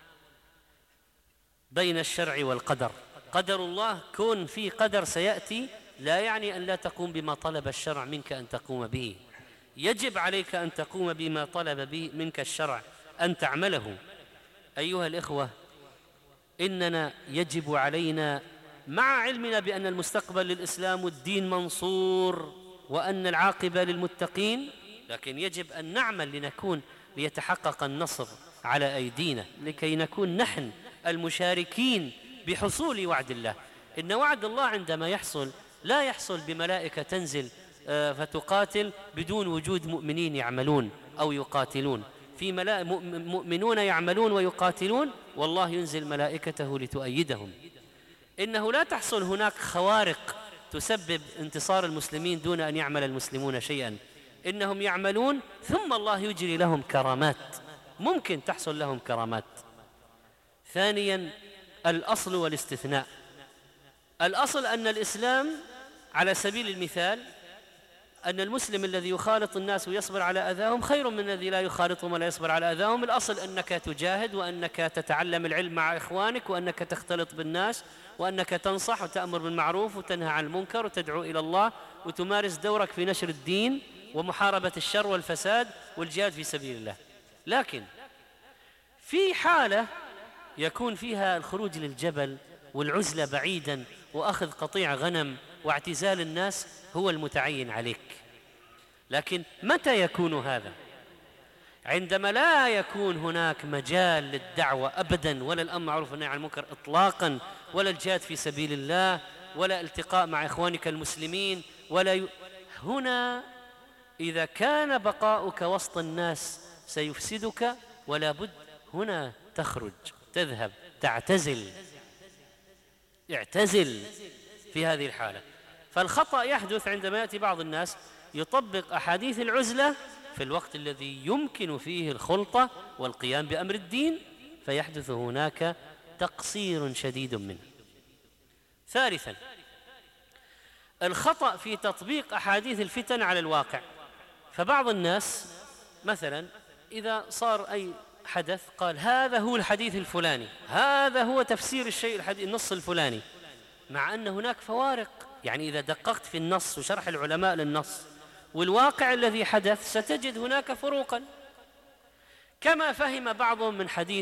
بين الشرع والقدر. قدر الله كون في قدر سيأتي، لا يعني أن لا تقوم بما طلب الشرع منك أن تقوم به. يجب عليك أن تقوم بما طلب به منك الشرع أن تعمله. أيها الإخوة، إننا يجب علينا مع علمنا بأن المستقبل للإسلام والدين منصور وأن العاقبة للمتقين، لكن يجب أن نعمل ليتحقق النصر على أيدينا، لكي نكون نحن المشاركين بحصول وعد الله. إن وعد الله عندما يحصل لا يحصل بملائكة تنزل فتقاتل بدون وجود مؤمنين يعملون أو يقاتلون. في مؤمنون يعملون ويقاتلون، والله ينزل ملائكته لتؤيدهم. إنه لا تحصل هناك خوارق تسبب انتصار المسلمين دون أن يعمل المسلمون شيئا. إنهم يعملون ثم الله يجري لهم كرامات، ممكن تحصل لهم كرامات. ثانيا الأصل والاستثناء. الأصل أن الإسلام على سبيل المثال أن المسلم الذي يخالط الناس ويصبر على أذاهم خير من الذي لا يخالطهم ولا يصبر على أذاهم. الأصل أنك تجاهد، وأنك تتعلم العلم مع إخوانك، وأنك تختلط بالناس، وأنك تنصح وتأمر بالمعروف وتنهى عن المنكر وتدعو إلى الله، وتمارس دورك في نشر الدين ومحاربة الشر والفساد والجهاد في سبيل الله. لكن في حالة يكون فيها الخروج للجبل والعزلة بعيدا وأخذ قطيع غنم واعتزال الناس هو المتعين عليك. لكن متى يكون هذا؟ عندما لا يكون هناك مجال للدعوة أبدا، ولا الأمر معروف والنهي عن المنكر إطلاقا، ولا الجهاد في سبيل الله، ولا التقاء مع إخوانك المسلمين، هنا إذا كان بقاؤك وسط الناس سيفسدك، ولا بد هنا تخرج، تذهب، تعتزل. اعتزل في هذه الحالة. فالخطأ يحدث عندما يأتي بعض الناس يطبق أحاديث العزلة في الوقت الذي يمكن فيه الخلطة والقيام بأمر الدين، فيحدث هناك تقصير شديد منه. ثالثا الخطأ في تطبيق أحاديث الفتن على الواقع. فبعض الناس مثلا إذا صار أي حدث قال هذا هو الحديث الفلاني، هذا هو تفسير الشيء النص الفلاني، مع أن هناك فوارق. يعني إذا دققت في النص وشرح العلماء للنص والواقع الذي حدث ستجد هناك فروقا. كما فهم بعضهم من حديث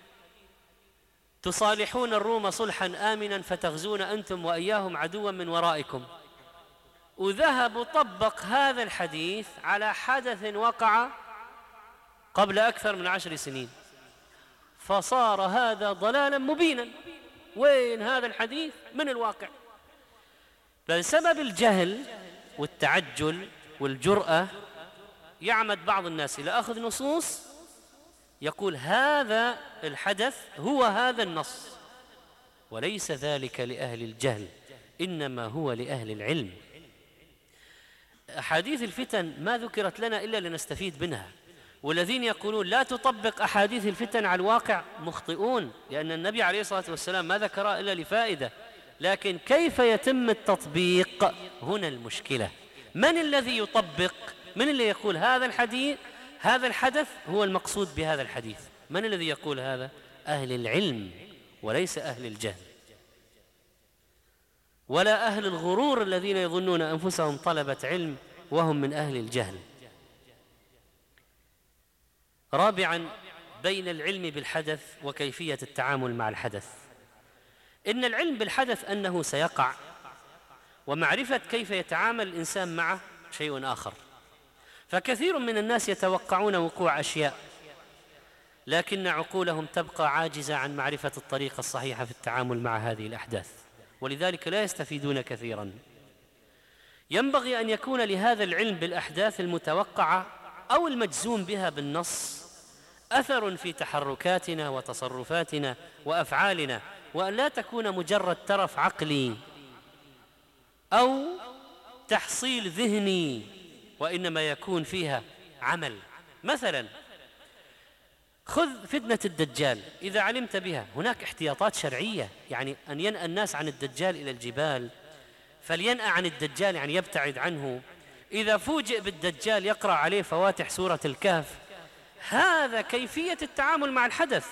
تصالحون الروم صلحا آمنا فتغزون أنتم وإياهم عدوا من ورائكم، وذهب طبق هذا الحديث على حدث وقع قبل أكثر من 10 سنين، فصار هذا ضلالا مبينا. وين هذا الحديث من الواقع؟ بسبب الجهل والتعجل والجرأة يعمد بعض الناس إلى أخذ نصوص يقول هذا الحدث هو هذا النص، وليس ذلك لأهل الجهل، إنما هو لأهل العلم. أحاديث الفتن ما ذكرت لنا إلا لنستفيد منها، والذين يقولون لا تطبق أحاديث الفتن على الواقع مخطئون، لأن النبي عليه الصلاة والسلام ما ذكرها إلا لفائدة. لكن كيف يتم التطبيق هنا المشكلة. من الذي يطبق؟ من اللي يقول هذا الحدث هو المقصود بهذا الحديث؟ من الذي يقول هذا؟ أهل العلم، وليس أهل الجهل ولا أهل الغرور الذين يظنون أنفسهم طلبة علم وهم من أهل الجهل. رابعا، بين العلم بالحدث وكيفية التعامل مع الحدث. إن العلم بالحدث أنه سيقع، ومعرفة كيف يتعامل الإنسان معه شيء آخر. فكثير من الناس يتوقعون وقوع أشياء، لكن عقولهم تبقى عاجزة عن معرفة الطريقة الصحيحة في التعامل مع هذه الأحداث، ولذلك لا يستفيدون كثيرا. ينبغي أن يكون لهذا العلم بالأحداث المتوقعة أو المجزوم بها بالنص أثر في تحركاتنا وتصرفاتنا وأفعالنا، وأن لا تكون مجرد ترف عقلي أو تحصيل ذهني، وإنما يكون فيها عمل. مثلا خذ فتنة الدجال، إذا علمت بها هناك احتياطات شرعية، يعني أن ينأى الناس عن الدجال إلى الجبال فلينأى عن الدجال، يعني يبتعد عنه. إذا فوجئ بالدجال يقرأ عليه فواتح سورة الكهف. هذا كيفية التعامل مع الحدث.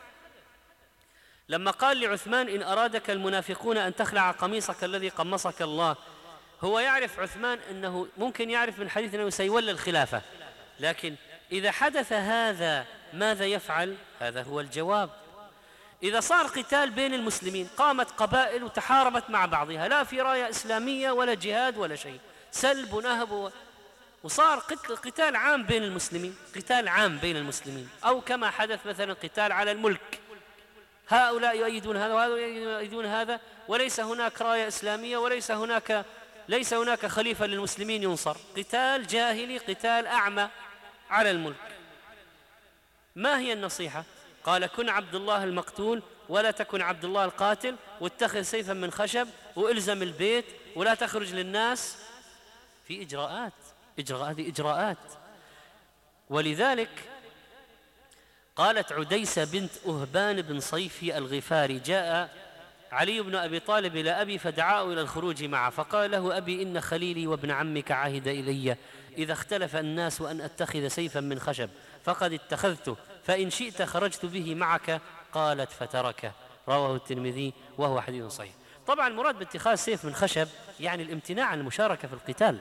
لما قال لعثمان إن أرادك المنافقون أن تخلع قميصك الذي قمصك الله، هو يعرف عثمان أنه ممكن يعرف من حديث أنه سيولى الخلافة، لكن إذا حدث هذا ماذا يفعل؟ هذا هو الجواب. إذا صار قتال بين المسلمين، قامت قبائل وتحاربت مع بعضها، لا في راية إسلامية ولا جهاد ولا شيء، سلب ونهب، وصار قتال عام بين المسلمين، قتال عام بين المسلمين، أو كما حدث مثلا قتال على الملك، هؤلاء يؤيدون هذا وهؤلاء يؤيدون هذا، وليس هناك راية إسلامية وليس هناك خليفة للمسلمين ينصر، قتال جاهلي، قتال أعمى على الملك. ما هي النصيحة؟ قال كن عبد الله المقتول ولا تكن عبد الله القاتل، واتخذ سيفا من خشب، وإلزم البيت، ولا تخرج للناس. في إجراءات. ولذلك قالت عديسة بنت أهبان بن صيفي الغفاري جاء علي بن أبي طالب إلى أبي فدعاه إلى الخروج معه، فقال له أبي إن خليلي وابن عمك عهد إلي إذا اختلف الناس أن أتخذ سيفا من خشب فقد اتخذته، فإن شئت خرجت به معك. قالت فتركه. رواه الترمذي وهو حديث صحيح. طبعا المراد باتخاذ سيف من خشب يعني الامتناع عن المشاركة في القتال.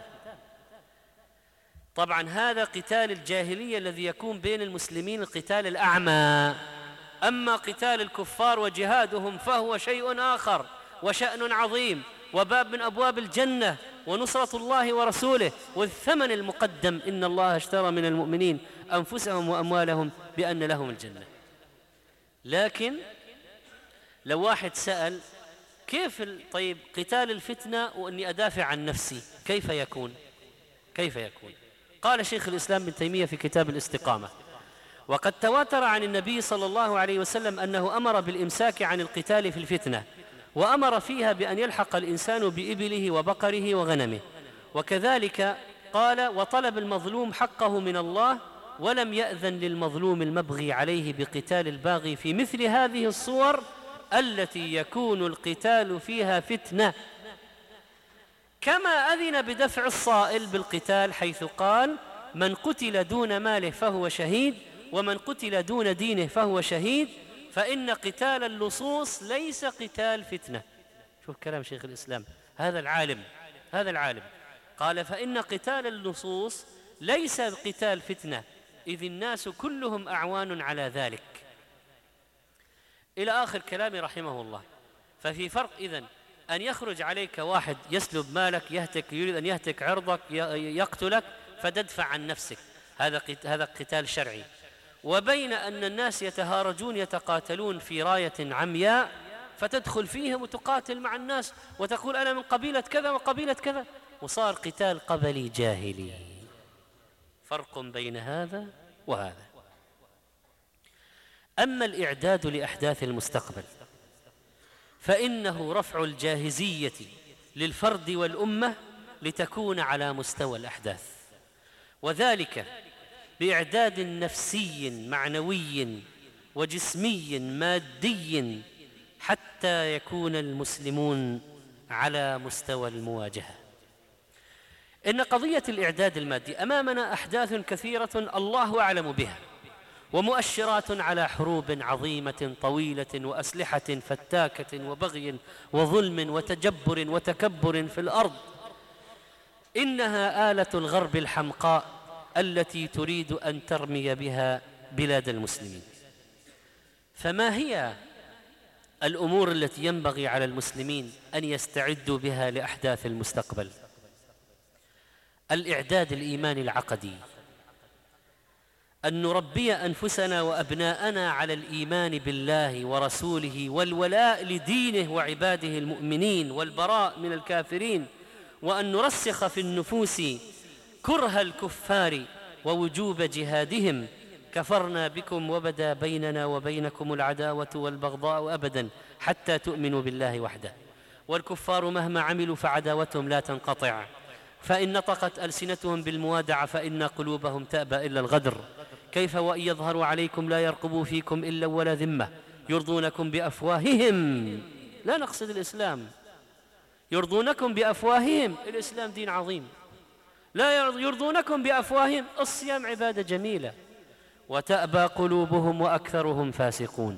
طبعا هذا قتال الجاهلية الذي يكون بين المسلمين، القتال الأعمى. أما قتال الكفار وجهادهم فهو شيء آخر وشأن عظيم وباب من أبواب الجنة ونصرة الله ورسوله، والثمن المقدم إن الله اشترى من المؤمنين أنفسهم وأموالهم بأن لهم الجنة. لكن لو واحد سأل كيف طيب قتال الفتنة وأني أدافع عن نفسي كيف يكون؟ قال شيخ الإسلام ابن تيمية في كتاب الاستقامة: وقد تواتر عن النبي صلى الله عليه وسلم أنه أمر بالإمساك عن القتال في الفتنة، وأمر فيها بأن يلحق الإنسان بإبله وبقره وغنمه. وكذلك قال: وطلب المظلوم حقه من الله، ولم يأذن للمظلوم المبغي عليه بقتال الباغي في مثل هذه الصور التي يكون القتال فيها فتنة، كما أذن بدفع الصائل بالقتال حيث قال: من قتل دون ماله فهو شهيد، ومن قتل دون دينه فهو شهيد، فإن قتال اللصوص ليس قتال فتنة. شوف كلام شيخ الإسلام، هذا العالم قال فإن قتال اللصوص ليس قتال فتنة، إذ الناس كلهم أعوان على ذلك، إلى آخر كلامه رحمه الله. ففي فرق إذن أن يخرج عليك واحد يسلب مالك، يريد أن يهتك عرضك، يقتلك فتدفع عن نفسك، هذا قتال شرعي، وبين أن الناس يتهارجون يتقاتلون في راية عمياء فتدخل فيهم وتقاتل مع الناس وتقول أنا من قبيلة كذا وقبيلة كذا، وصار قتال قبلي جاهلي. فرق بين هذا وهذا. أما الإعداد لأحداث المستقبل فإنه رفع الجاهزية للفرد والأمة لتكون على مستوى الأحداث، وذلك بإعداد نفسي معنوي وجسمي مادي حتى يكون المسلمون على مستوى المواجهة. إن قضية الإعداد المادي أمامنا أحداث كثيرة الله أعلم بها، ومؤشرات على حروب عظيمة طويلة وأسلحة فتاكة وبغي وظلم وتجبر وتكبر في الأرض. إنها آلة الغرب الحمقاء التي تريد أن ترمي بها بلاد المسلمين. فما هي الأمور التي ينبغي على المسلمين أن يستعدوا بها لأحداث المستقبل؟ الإعداد الإيماني العقدي، أن نربي أنفسنا وأبناءنا على الإيمان بالله ورسوله والولاء لدينه وعباده المؤمنين والبراء من الكافرين، وأن نرسخ في النفوس كره الكفار ووجوب جهادهم. كفرنا بكم وبدا بيننا وبينكم العداوة والبغضاء أبدا حتى تؤمنوا بالله وحده، والكفار مهما عملوا فعداوتهم لا تنقطع، فإن نطقت ألسنتهم بالموادعة فإن قلوبهم تأبى إلا الغدر. كيف وإن يظهروا عليكم لا يرقبوا فيكم إلا ولا ذمة يرضونكم بأفواههم، لا نقصد الإسلام، يرضونكم بأفواههم، الإسلام دين عظيم، لا يرضونكم بأفواههم، الصيام عبادة جميلة، وتأبى قلوبهم وأكثرهم فاسقون.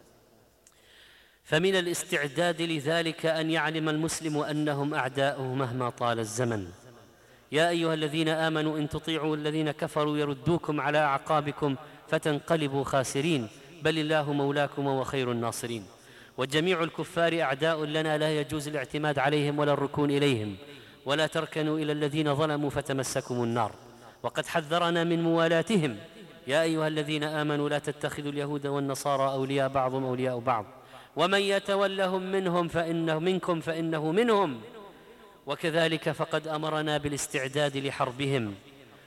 فمن الاستعداد لذلك أن يعلم المسلم أنهم أعداؤه مهما طال الزمن. يا أيها الذين آمنوا إن تطيعوا الذين كفروا يردوكم على أعقابكم فتنقلبوا خاسرين، بل الله مولاكم وخير الناصرين. وجميع الكفار أعداء لنا، لا يجوز الاعتماد عليهم ولا الركون إليهم، ولا تركنوا إلى الذين ظلموا فتمسكم النار. وقد حذرنا من موالاتهم. يا أيها الذين آمنوا لا تتخذوا اليهود والنصارى أولياء بعضهم أولياء بعض ومن يتولهم منكم فإنه منهم. وكذلك فقد أمرنا بالاستعداد لحربهم.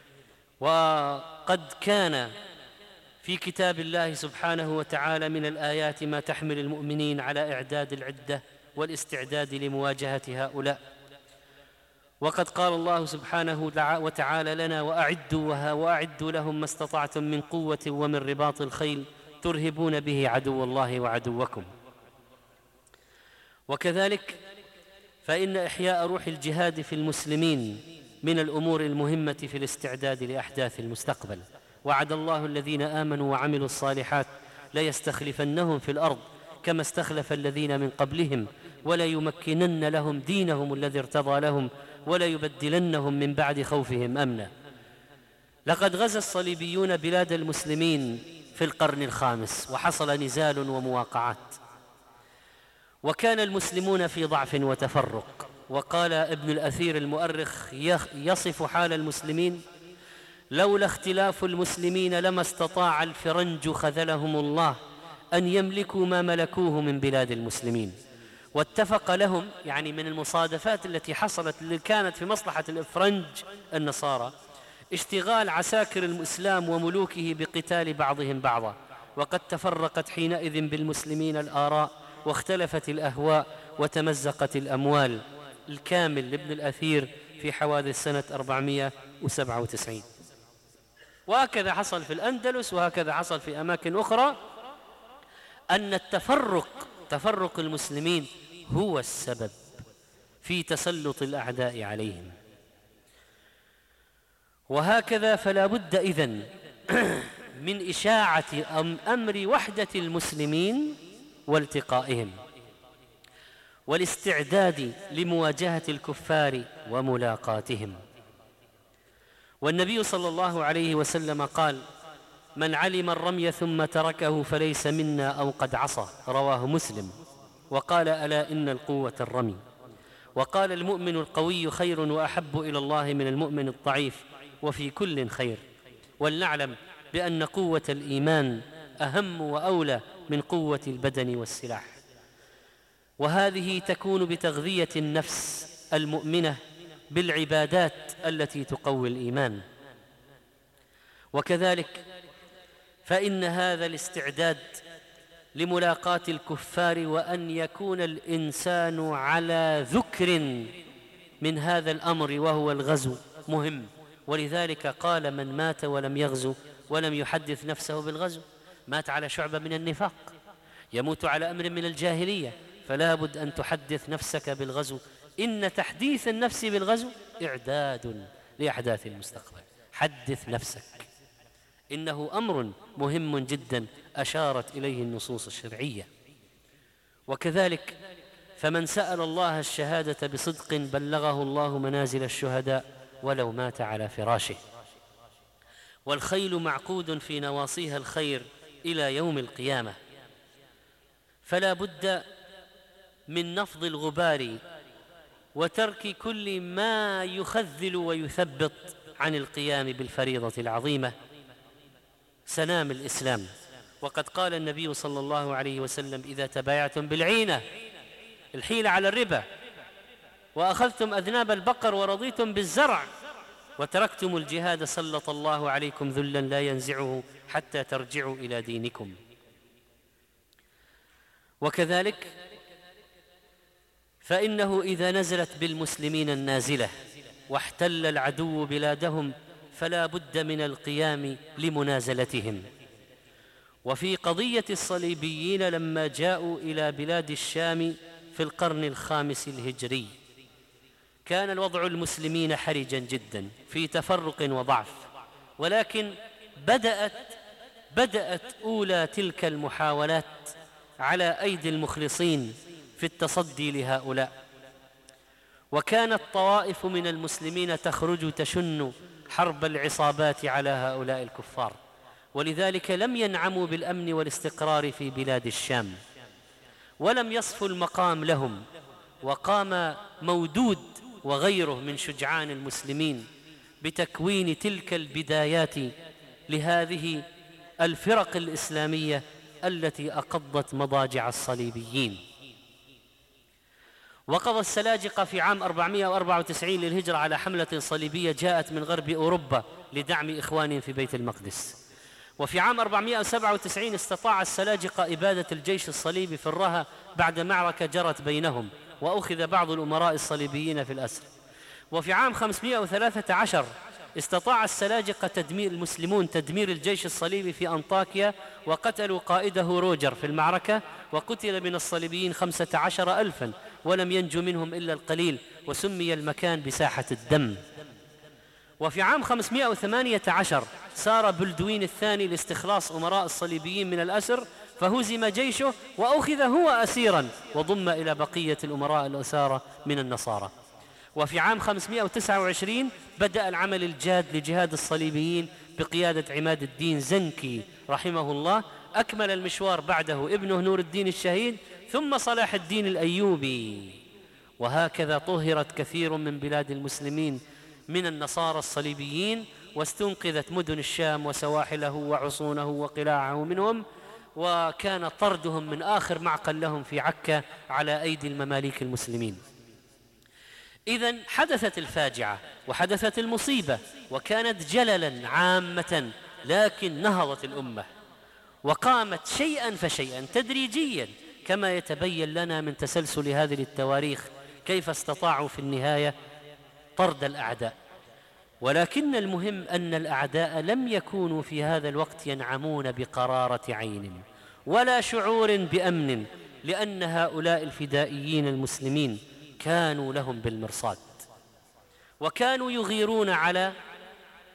وقد كان في كتاب الله سبحانه وتعالى من الآيات ما تحمل المؤمنين على إعداد العدة والاستعداد لمواجهة هؤلاء. وقد قال الله سبحانه وتعالى لنا وأعدوا لهم ما استطعتم من قوة ومن رباط الخيل ترهبون به عدو الله وعدوكم. وكذلك فإن إحياء روح الجهاد في المسلمين من الأمور المهمة في الاستعداد لأحداث المستقبل. وعد الله الذين آمنوا وعملوا الصالحات ليستخلفنهم في الأرض كما استخلف الذين من قبلهم ولا يمكنن لهم دينهم الذي ارتضى لهم ولا يبدلنهم من بعد خوفهم أمنا. لقد غزا الصليبيون بلاد المسلمين في القرن الخامس وحصل نزال ومواقعات، وكان المسلمون في ضعف وتفرق. وقال ابن الأثير المؤرخ يصف حال المسلمين: لولا اختلاف المسلمين لما استطاع الفرنج خذلهم الله أن يملكوا ما ملكوه من بلاد المسلمين. واتفق لهم، يعني من المصادفات التي حصلت اللي كانت في مصلحة الإفرنج النصارى، اشتغال عساكر الإسلام وملوكه بقتال بعضهم بعضا. وقد تفرقت حينئذ بالمسلمين الآراء واختلفت الأهواء وتمزقت الأموال. الكامل لابن الأثير في حوادث سنة 497. وهكذا حصل في الأندلس وهكذا حصل في أماكن أخرى، أن تفرق المسلمين هو السبب في تسلط الأعداء عليهم. وهكذا فلا بد إذن من إشاعة أمر وحدة المسلمين والتقائهم والاستعداد لمواجهة الكفار وملاقاتهم. والنبي صلى الله عليه وسلم قال: من علم الرمي ثم تركه فليس منا أو قد عصى، رواه مسلم. وقال: ألا إن القوة الرمي. وقال: المؤمن القوي خير وأحب إلى الله من المؤمن الضعيف، وفي كل خير. ولنعلم بأن قوة الإيمان أهم وأولى من قوة البدن والسلاح، وهذه تكون بتغذية النفس المؤمنة بالعبادات التي تقوي الإيمان. وكذلك فإن هذا الاستعداد لملاقاة الكفار وأن يكون الإنسان على ذكر من هذا الأمر وهو الغزو مهم. ولذلك قال: من مات ولم يغزو ولم يحدث نفسه بالغزو مات على شعبة من النفاق، يموت على أمر من الجاهلية. فلا بد أن تحدث نفسك بالغزو، إن تحديث النفس بالغزو إعداد لأحداث المستقبل. حدث نفسك، إنه أمر مهم جدا أشارت إليه النصوص الشرعية. وكذلك فمن سأل الله الشهادة بصدق بلغه الله منازل الشهداء ولو مات على فراشه. والخيل معقود في نواصيها الخير إلى يوم القيامة، فلا بد من نفض الغبار وترك كل ما يخذل ويثبط عن القيام بالفريضة العظيمة، سنام الإسلام. وقد قال النبي صلى الله عليه وسلم: إذا تبايعتم بالعينة، الحيلة على الربا، وأخذتم أذناب البقر ورضيتم بالزرع وتركتم الجهاد سلط الله عليكم ذلا لا ينزعه حتى ترجعوا إلى دينكم. وكذلك فإنه إذا نزلت بالمسلمين النازلة واحتل العدو بلادهم فلا بد من القيام لمنازلتهم. وفي قضية الصليبيين لما جاءوا إلى بلاد الشام في القرن الخامس الهجري كان الوضع المسلمين حرجا جدا في تفرق وضعف، ولكن بدأت أولى تلك المحاولات على أيدي المخلصين في التصدي لهؤلاء، وكانت طوائف من المسلمين تخرج تشن حرب العصابات على هؤلاء الكفار، ولذلك لم ينعموا بالأمن والاستقرار في بلاد الشام ولم يصفوا المقام لهم. وقام مودود وغيره من شجعان المسلمين بتكوين تلك البدايات لهذه الفرق الإسلامية التي أقضت مضاجع الصليبيين. وقضى السلاجقة في عام 494 للهجرة على حملة صليبية جاءت من غرب أوروبا لدعم إخوانهم في بيت المقدس. وفي عام 497 استطاع السلاجقة إبادة الجيش الصليبي في الرها بعد معركة جرت بينهم، وأخذ بعض الأمراء الصليبيين في الأسر. وفي عام 513 استطاع السلاجقة المسلمون تدمير الجيش الصليبي في أنطاكيا، وقتلوا قائده روجر في المعركة، وقتل من الصليبيين 15,000 ولم ينجو منهم إلا القليل، وسمي المكان بساحة الدم. وفي عام 518 سار بلدوين الثاني لاستخلاص أمراء الصليبيين من الأسر، فهزم جيشه وأخذ هو أسيرا وضم إلى بقية الأمراء الأسارى من النصارى. وفي عام 529 بدأ العمل الجاد لجهاد الصليبيين بقيادة عماد الدين زنكي رحمه الله. أكمل المشوار بعده ابنه نور الدين الشهيد، ثم صلاح الدين الأيوبي. وهكذا طهرت كثير من بلاد المسلمين من النصارى الصليبيين، واستنقذت مدن الشام وسواحله وعصونه وقلاعه منهم، وكان طردهم من آخر معقل لهم في عكا على أيدي المماليك المسلمين. إذن حدثت الفاجعة وحدثت المصيبة وكانت جللا عامة، لكن نهضت الأمة وقامت شيئا فشيئا تدريجيا، كما يتبين لنا من تسلسل هذه التواريخ كيف استطاعوا في النهاية طرد الأعداء. ولكن المهم أن الأعداء لم يكونوا في هذا الوقت ينعمون بقرارة عين ولا شعور بأمن، لأن هؤلاء الفدائيين المسلمين كانوا لهم بالمرصاد، وكانوا يغيرون على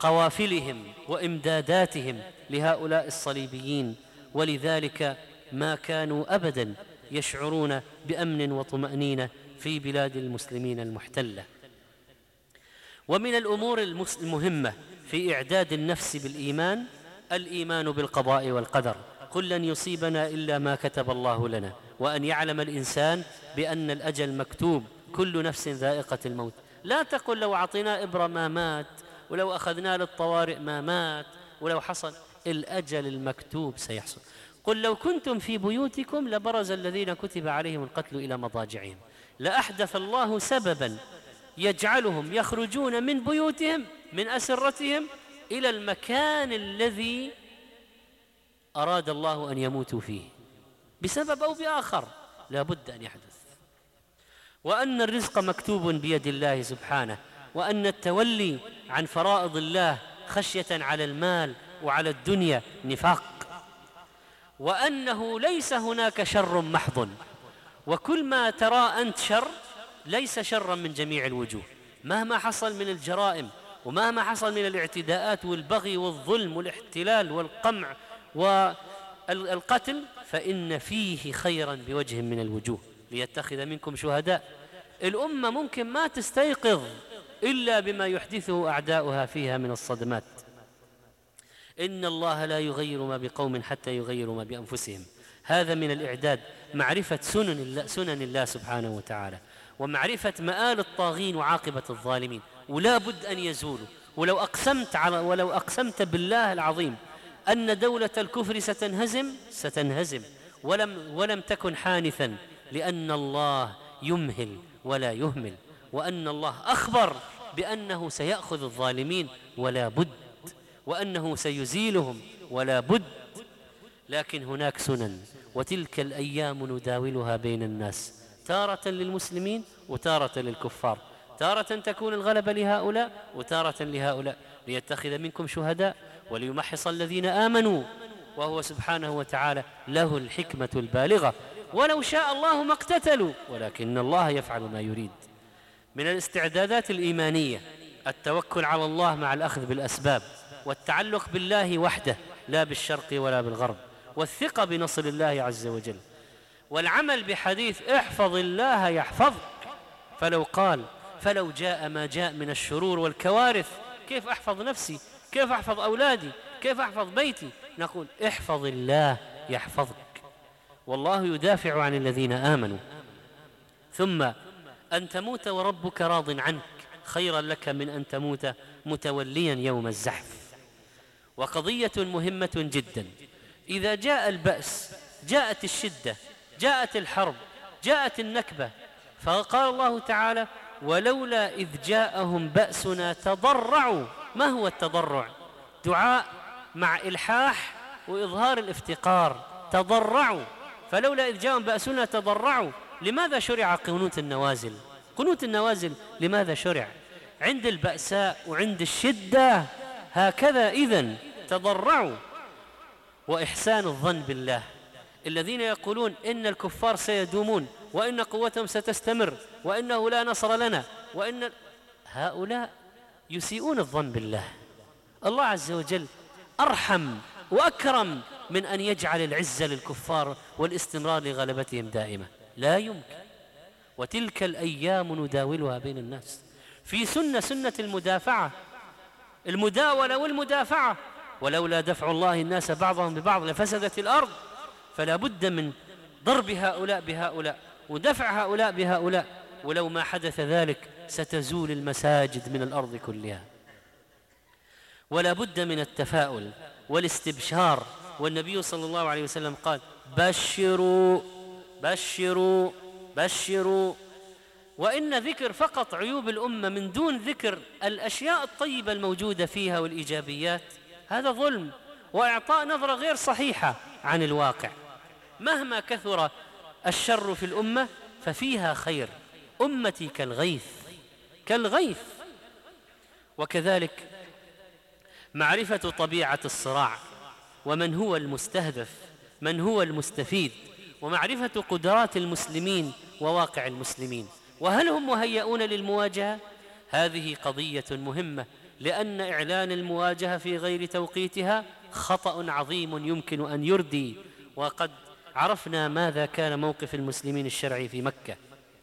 قوافلهم وإمداداتهم لهؤلاء الصليبيين، ولذلك ما كانوا أبدا يشعرون بأمن وطمأنينة في بلاد المسلمين المحتلة. ومن الأمور المهمة في إعداد النفس بالإيمان الإيمان بالقضاء والقدر. قل لن يصيبنا إلا ما كتب الله لنا، وأن يعلم الإنسان بأن الأجل مكتوب، كل نفس ذائقة الموت. لا تقل لو أعطينا إبرة ما مات، ولو أخذنا للطوارئ ما مات، ولو حصل. الأجل المكتوب سيحصل. قل لو كنتم في بيوتكم لبرز الذين كتب عليهم القتل إلى مضاجعهم، لأحدث الله سببا يجعلهم يخرجون من بيوتهم من أسرتهم إلى المكان الذي أراد الله أن يموتوا فيه بسبب أو بآخر، لا بد أن يحدث. وأن الرزق مكتوب بيد الله سبحانه، وأن التولي عن فرائض الله خشية على المال وعلى الدنيا نفاق، وأنه ليس هناك شر محض، وكل ما ترى أنت شر ليس شرا من جميع الوجوه. مهما حصل من الجرائم، ومهما حصل من الاعتداءات والبغي والظلم والاحتلال والقمع والقتل، فإن فيه خيرا بوجه من الوجوه ليتخذ منكم شهداء. الأمة ممكن ما تستيقظ إلا بما يحدثه أعداؤها فيها من الصدمات. إن الله لا يغير ما بقوم حتى يغيروا ما بأنفسهم. هذا من الإعداد، معرفة سنن الله سبحانه وتعالى، ومعرفة مآل الطاغين وعاقبة الظالمين، ولا بد أن يزولوا. ولو أقسمت بالله العظيم أن دولة الكفر ستنهزم ولم تكن حانثا، لأن الله يمهل ولا يهمل، وأن الله أخبر بأنه سيأخذ الظالمين ولا بد، وأنه سيزيلهم ولا بد. لكن هناك سنن، وتلك الأيام نداولها بين الناس، تارة للمسلمين وتارة للكفار، تارة تكون الغلبة لهؤلاء وتارة لهؤلاء، ليتخذ منكم شهداء وليمحص الذين آمنوا، وهو سبحانه وتعالى له الحكمة البالغة. ولو شاء الله ما اقتتلوا ولكن الله يفعل ما يريد. من الاستعدادات الإيمانية التوكل على الله مع الأخذ بالأسباب، والتعلق بالله وحده لا بالشرق ولا بالغرب، والثقة بنصر الله عز وجل، والعمل بحديث احفظ الله يحفظك. فلو جاء ما جاء من الشرور والكوارث، كيف أحفظ نفسي؟ كيف أحفظ أولادي؟ كيف أحفظ بيتي؟ نقول احفظ الله يحفظك، والله يدافع عن الذين آمنوا. ثم أن تموت وربك راض عنك خيرا لك من أن تموت متوليا يوم الزحف. وقضية مهمة جدا، إذا جاء البأس، جاءت الشدة، جاءت الحرب، جاءت النكبة، فقال الله تعالى ولولا إذ جاءهم بأسنا تضرعوا. ما هو التضرع؟ دعاء مع إلحاح وإظهار الافتقار، تضرعوا. فلولا إذ جاءهم بأسنا تضرعوا. لماذا شرع قنوت النوازل؟ قنوت النوازل لماذا شرع؟ عند البأساء وعند الشدة هكذا. إذن تضرعوا. وإحسان الظن بالله، الذين يقولون إن الكفار سيدومون، وإن قوتهم ستستمر، وإنه لا نصر لنا، هؤلاء يسيئون الظن بالله. الله عز وجل أرحم وأكرم من أن يجعل العزة للكفار والاستمرار لغلبتهم دائمة، لا يمكن. وتلك الأيام نداولها بين الناس. في سنة المداولة والمدافعة. ولولا دفع الله الناس بعضهم ببعض لفسدت الأرض. فلا بد من ضرب هؤلاء بهؤلاء ودفع هؤلاء بهؤلاء، ولو ما حدث ذلك ستزول المساجد من الأرض كلها. ولا بد من التفاؤل والاستبشار. والنبي صلى الله عليه وسلم قال بشروا بشروا بشروا. وإن ذكر فقط عيوب الأمة من دون ذكر الأشياء الطيبة الموجودة فيها والإيجابيات هذا ظلم وإعطاء نظرة غير صحيحة عن الواقع. مهما كثر الشر في الأمة ففيها خير. أمتي كالغيث. وكذلك معرفة طبيعة الصراع، ومن هو المستهدف، من هو المستفيد، ومعرفة قدرات المسلمين وواقع المسلمين، وهل هم مهيئون للمواجهة. هذه قضية مهمة لأن إعلان المواجهة في غير توقيتها خطأ عظيم يمكن أن يردي، وقد عرفنا ماذا كان موقف المسلمين الشرعي في مكة.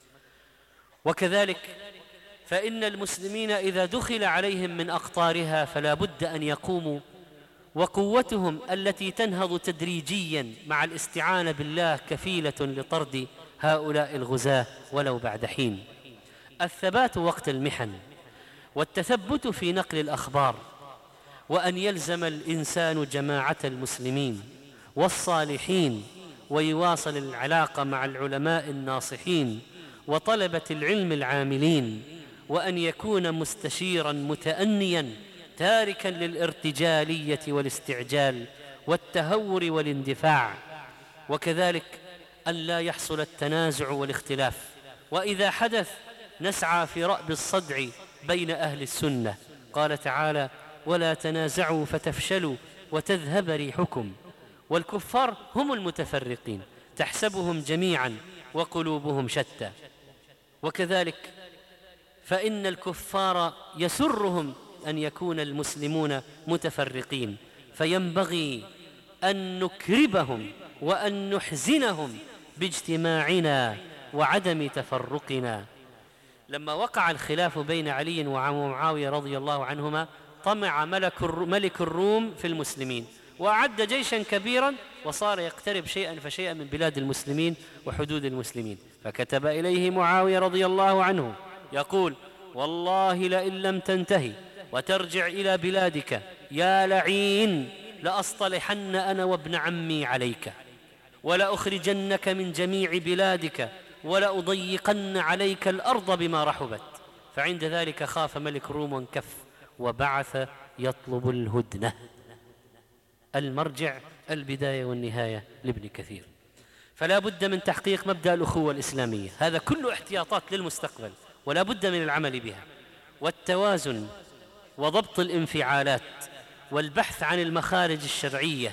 وكذلك فإن المسلمين إذا دخل عليهم من أقطارها فلا بد أن يقوموا، وقوتهم التي تنهض تدريجيا مع الاستعانة بالله كفيلة لطرد هؤلاء الغزاة ولو بعد حين. الثبات وقت المحن، والتثبت في نقل الأخبار، وأن يلزم الإنسان جماعة المسلمين والصالحين، ويواصل العلاقة مع العلماء الناصحين وطلبة العلم العاملين، وأن يكون مستشيرا متأنيا تاركا للارتجالية والاستعجال والتهور والاندفاع. وكذلك أن لا يحصل التنازع والاختلاف، وإذا حدث نسعى في رأب الصدع بين أهل السنة. قال تعالى: ولا تنازعوا فتفشلوا وتذهب ريحكم. والكفار هم المتفرقين، تحسبهم جميعا وقلوبهم شتى. وكذلك فإن الكفار يسرهم أن يكون المسلمون متفرقين، فينبغي أن نكربهم وأن نحزنهم باجتماعنا وعدم تفرقنا. لما وقع الخلاف بين علي ومعاوية رضي الله عنهما طمع ملك الروم في المسلمين، وأعد جيشا كبيرا، وصار يقترب شيئا فشيئا من بلاد المسلمين وحدود المسلمين. فكتب إليه معاوية رضي الله عنه يقول: والله لئن لم تنتهي وترجع إلى بلادك يا لعين لأصطلحن أنا وابن عمي عليك، ولأخرجنك من جميع بلادك، ولأضيقن عليك الأرض بما رحبت. فعند ذلك خاف ملك الروم وانكف، وبعث يطلب الهدنة. المرجع البداية والنهاية لابن كثير. فلا بد من تحقيق مبدأ الأخوة الإسلامية، هذا كله احتياطات للمستقبل ولا بد من العمل بها، والتوازن وضبط الانفعالات والبحث عن المخارج الشرعية،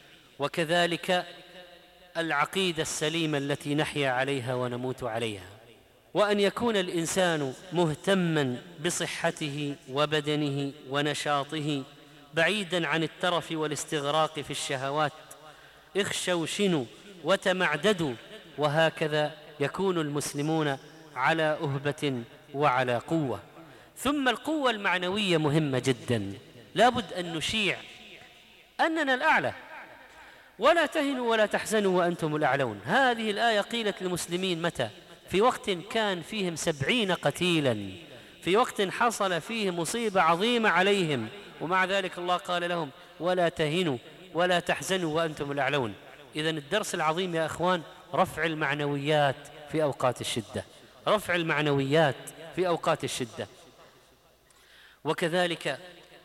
وكذلك العقيدة السليمة التي نحيا عليها ونموت عليها. وأن يكون الإنسان مهتما بصحته وبدنه ونشاطه بعيدا عن الترف والاستغراق في الشهوات. اخشوشنوا وتمعددوا، وهكذا يكون المسلمون على أهبة وعلى قوة. ثم القوة المعنوية مهمة جدا، لا بد أن نشيع أننا الأعلى، ولا تهنوا ولا تحزنوا وأنتم الأعلون. هذه الآية قيلت للمسلمين متى؟ في وقت كان فيهم 70 قتيلا، في وقت حصل فيه مصيبة عظيمة عليهم، ومع ذلك الله قال لهم: ولا تهنوا ولا تحزنوا وأنتم الأعلون. إذن الدرس العظيم يا أخوان رفع المعنويات في أوقات الشدة، رفع المعنويات في أوقات الشدة. وكذلك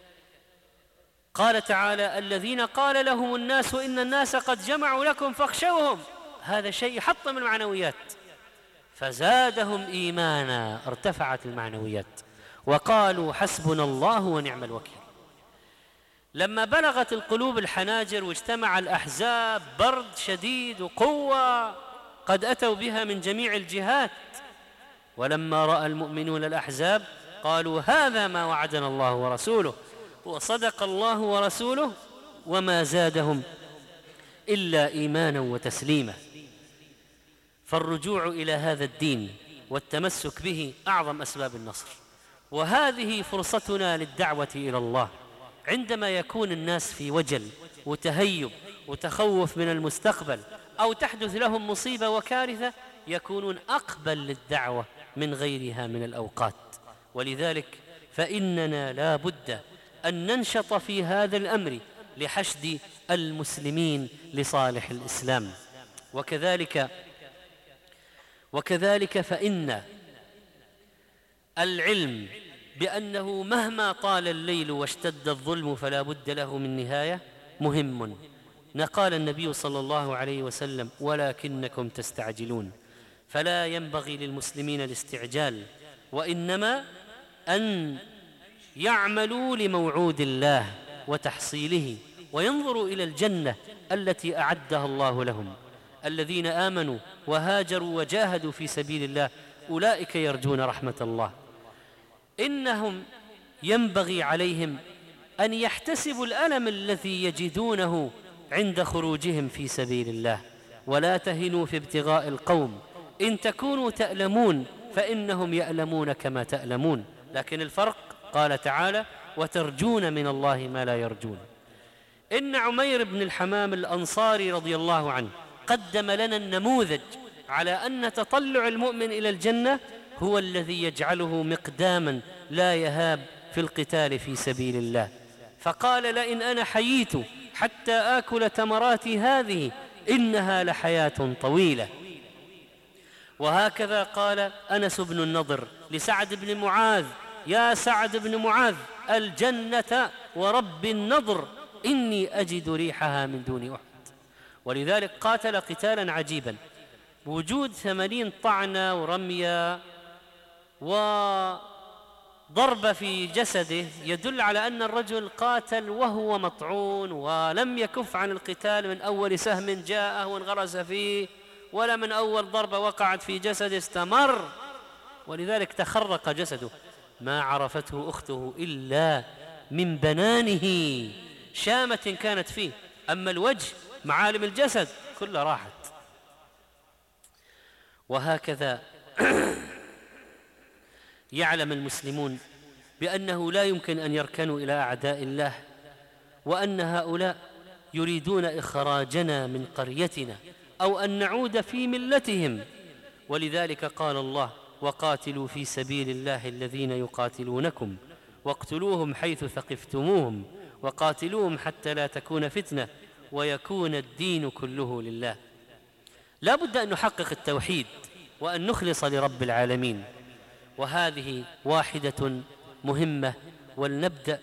قال تعالى: الذين قال لهم الناس إن الناس قد جمعوا لكم فاخشوهم. هذا شيء يحطم المعنويات، فزادهم إيمانا، ارتفعت المعنويات، وقالوا حسبنا الله ونعم الوكيل. لما بلغت القلوب الحناجر واجتمع الأحزاب، برد شديد وقوة قد أتوا بها من جميع الجهات، ولما رأى المؤمنون الأحزاب قالوا هذا ما وعدنا الله ورسوله وصدق الله ورسوله، وما زادهم إلا إيمانا وتسليما. فالرجوع إلى هذا الدين والتمسك به أعظم أسباب النصر، وهذه فرصتنا للدعوة إلى الله. عندما يكون الناس في وجل وتهيب وتخوف من المستقبل، أو تحدث لهم مصيبة وكارثة، يكونون أقبل للدعوة من غيرها من الأوقات. ولذلك فإننا لا بد أن ننشط في هذا الأمر لحشد المسلمين لصالح الإسلام. وكذلك فإن العلم بأنه مهما طال الليل واشتد الظلم فلا بد له من نهاية مهم. قال النبي صلى الله عليه وسلم: ولكنكم تستعجلون. فلا ينبغي للمسلمين الاستعجال، وإنما أن يعملوا لموعود الله وتحصيله، وينظروا إلى الجنة التي أعدها الله لهم. الذين آمنوا وهاجروا وجاهدوا في سبيل الله أولئك يرجون رحمة الله. إنهم ينبغي عليهم أن يحتسبوا الألم الذي يجدونه عند خروجهم في سبيل الله، ولا تهنوا في ابتغاء القوم إن تكونوا تألمون فإنهم يألمون كما تألمون، لكن الفرق قال تعالى وترجون من الله ما لا يرجون. إن عمير بن الحمام الأنصاري رضي الله عنه قدم لنا النموذج على أن تطلع المؤمن إلى الجنة هو الذي يجعله مقداما لا يهاب في القتال في سبيل الله، فقال لئن أنا حييت حتى آكل تمراتي هذه إنها لحياة طويلة. وهكذا قال أنس بن النضر لسعد بن معاذ يا سعد بن معاذ الجنة ورب النضر إني أجد ريحها من دون أحد. ولذلك قاتل قتالا عجيبا بوجود 80 طعنة ورمية وضرب في جسده يدل على أن الرجل قاتل وهو مطعون ولم يكف عن القتال من أول سهم جاءه وانغرس فيه ولا من أول ضربة وقعت في جسده، استمر، ولذلك تخرق جسده ما عرفته أخته إلا من بنانه شامة كانت فيه، أما الوجه معالم الجسد كلها راحت. وهكذا يعلم المسلمون بأنه لا يمكن أن يركنوا إلى أعداء الله، وأن هؤلاء يريدون إخراجنا من قريتنا أو أن نعود في ملتهم. ولذلك قال الله وقاتلوا في سبيل الله الذين يقاتلونكم واقتلوهم حيث ثقفتموهم وقاتلوهم حتى لا تكون فتنة ويكون الدين كله لله. لا بد أن نحقق التوحيد وأن نخلص لرب العالمين، وهذه واحدة مهمة. ولنبدأ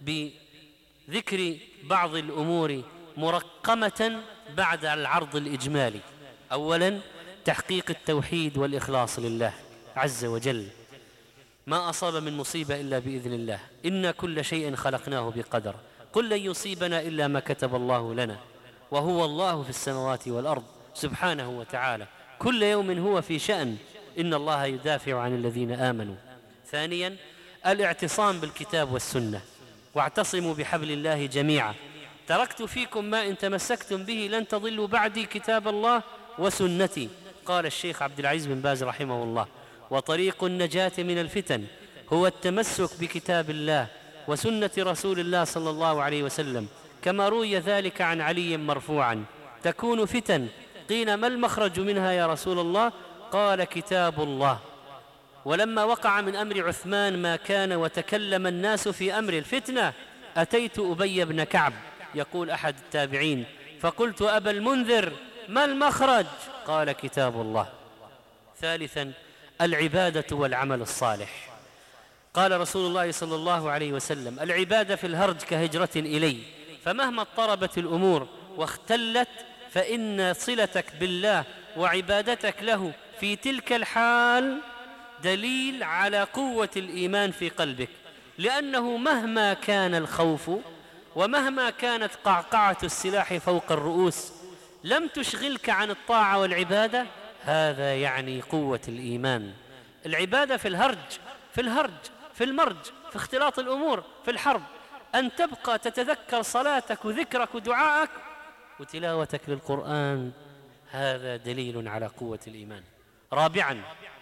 بذكر بعض الأمور مرقمة بعد العرض الإجمالي. أولا تحقيق التوحيد والإخلاص لله عز وجل. ما أصاب من مصيبة إلا بإذن الله، إن كل شيء خلقناه بقدر، قل لن يصيبنا إلا ما كتب الله لنا، وهو الله في السماوات والأرض سبحانه وتعالى، كل يوم هو في شأن، إن الله يدافع عن الذين آمنوا. ثانيا الاعتصام بالكتاب والسنة، واعتصموا بحبل الله جميعا، تركت فيكم ما إن تمسكتم به لن تضلوا بعدي كتاب الله وسنتي. قال الشيخ عبد العزيز بن باز رحمه الله وطريق النجاة من الفتن هو التمسك بكتاب الله وسنة رسول الله صلى الله عليه وسلم، كما روي ذلك عن علي مرفوعا تكون فتن، قيل ما المخرج منها يا رسول الله؟ قال كتاب الله. ولما وقع من أمر عثمان ما كان وتكلم الناس في أمر الفتنة أتيت أبي بن كعب، يقول أحد التابعين، فقلت أبا المنذر ما المخرج؟ قال كتاب الله. ثالثا العبادة والعمل الصالح. قال رسول الله صلى الله عليه وسلم العبادة في الهرج كهجرة إلي، فمهما اضطربت الأمور واختلت فإن صلتك بالله وعبادتك له في تلك الحال دليل على قوة الإيمان في قلبك، لأنه مهما كان الخوف ومهما كانت قعقعة السلاح فوق الرؤوس لم تشغلك عن الطاعة والعبادة، هذا يعني قوة الإيمان. العبادة في الهرج، في المرج، في اختلاط الأمور، في الحرب، أن تبقى تتذكر صلاتك وذكرك ودعائك وتلاوتك للقرآن، هذا دليل على قوة الإيمان. رابعا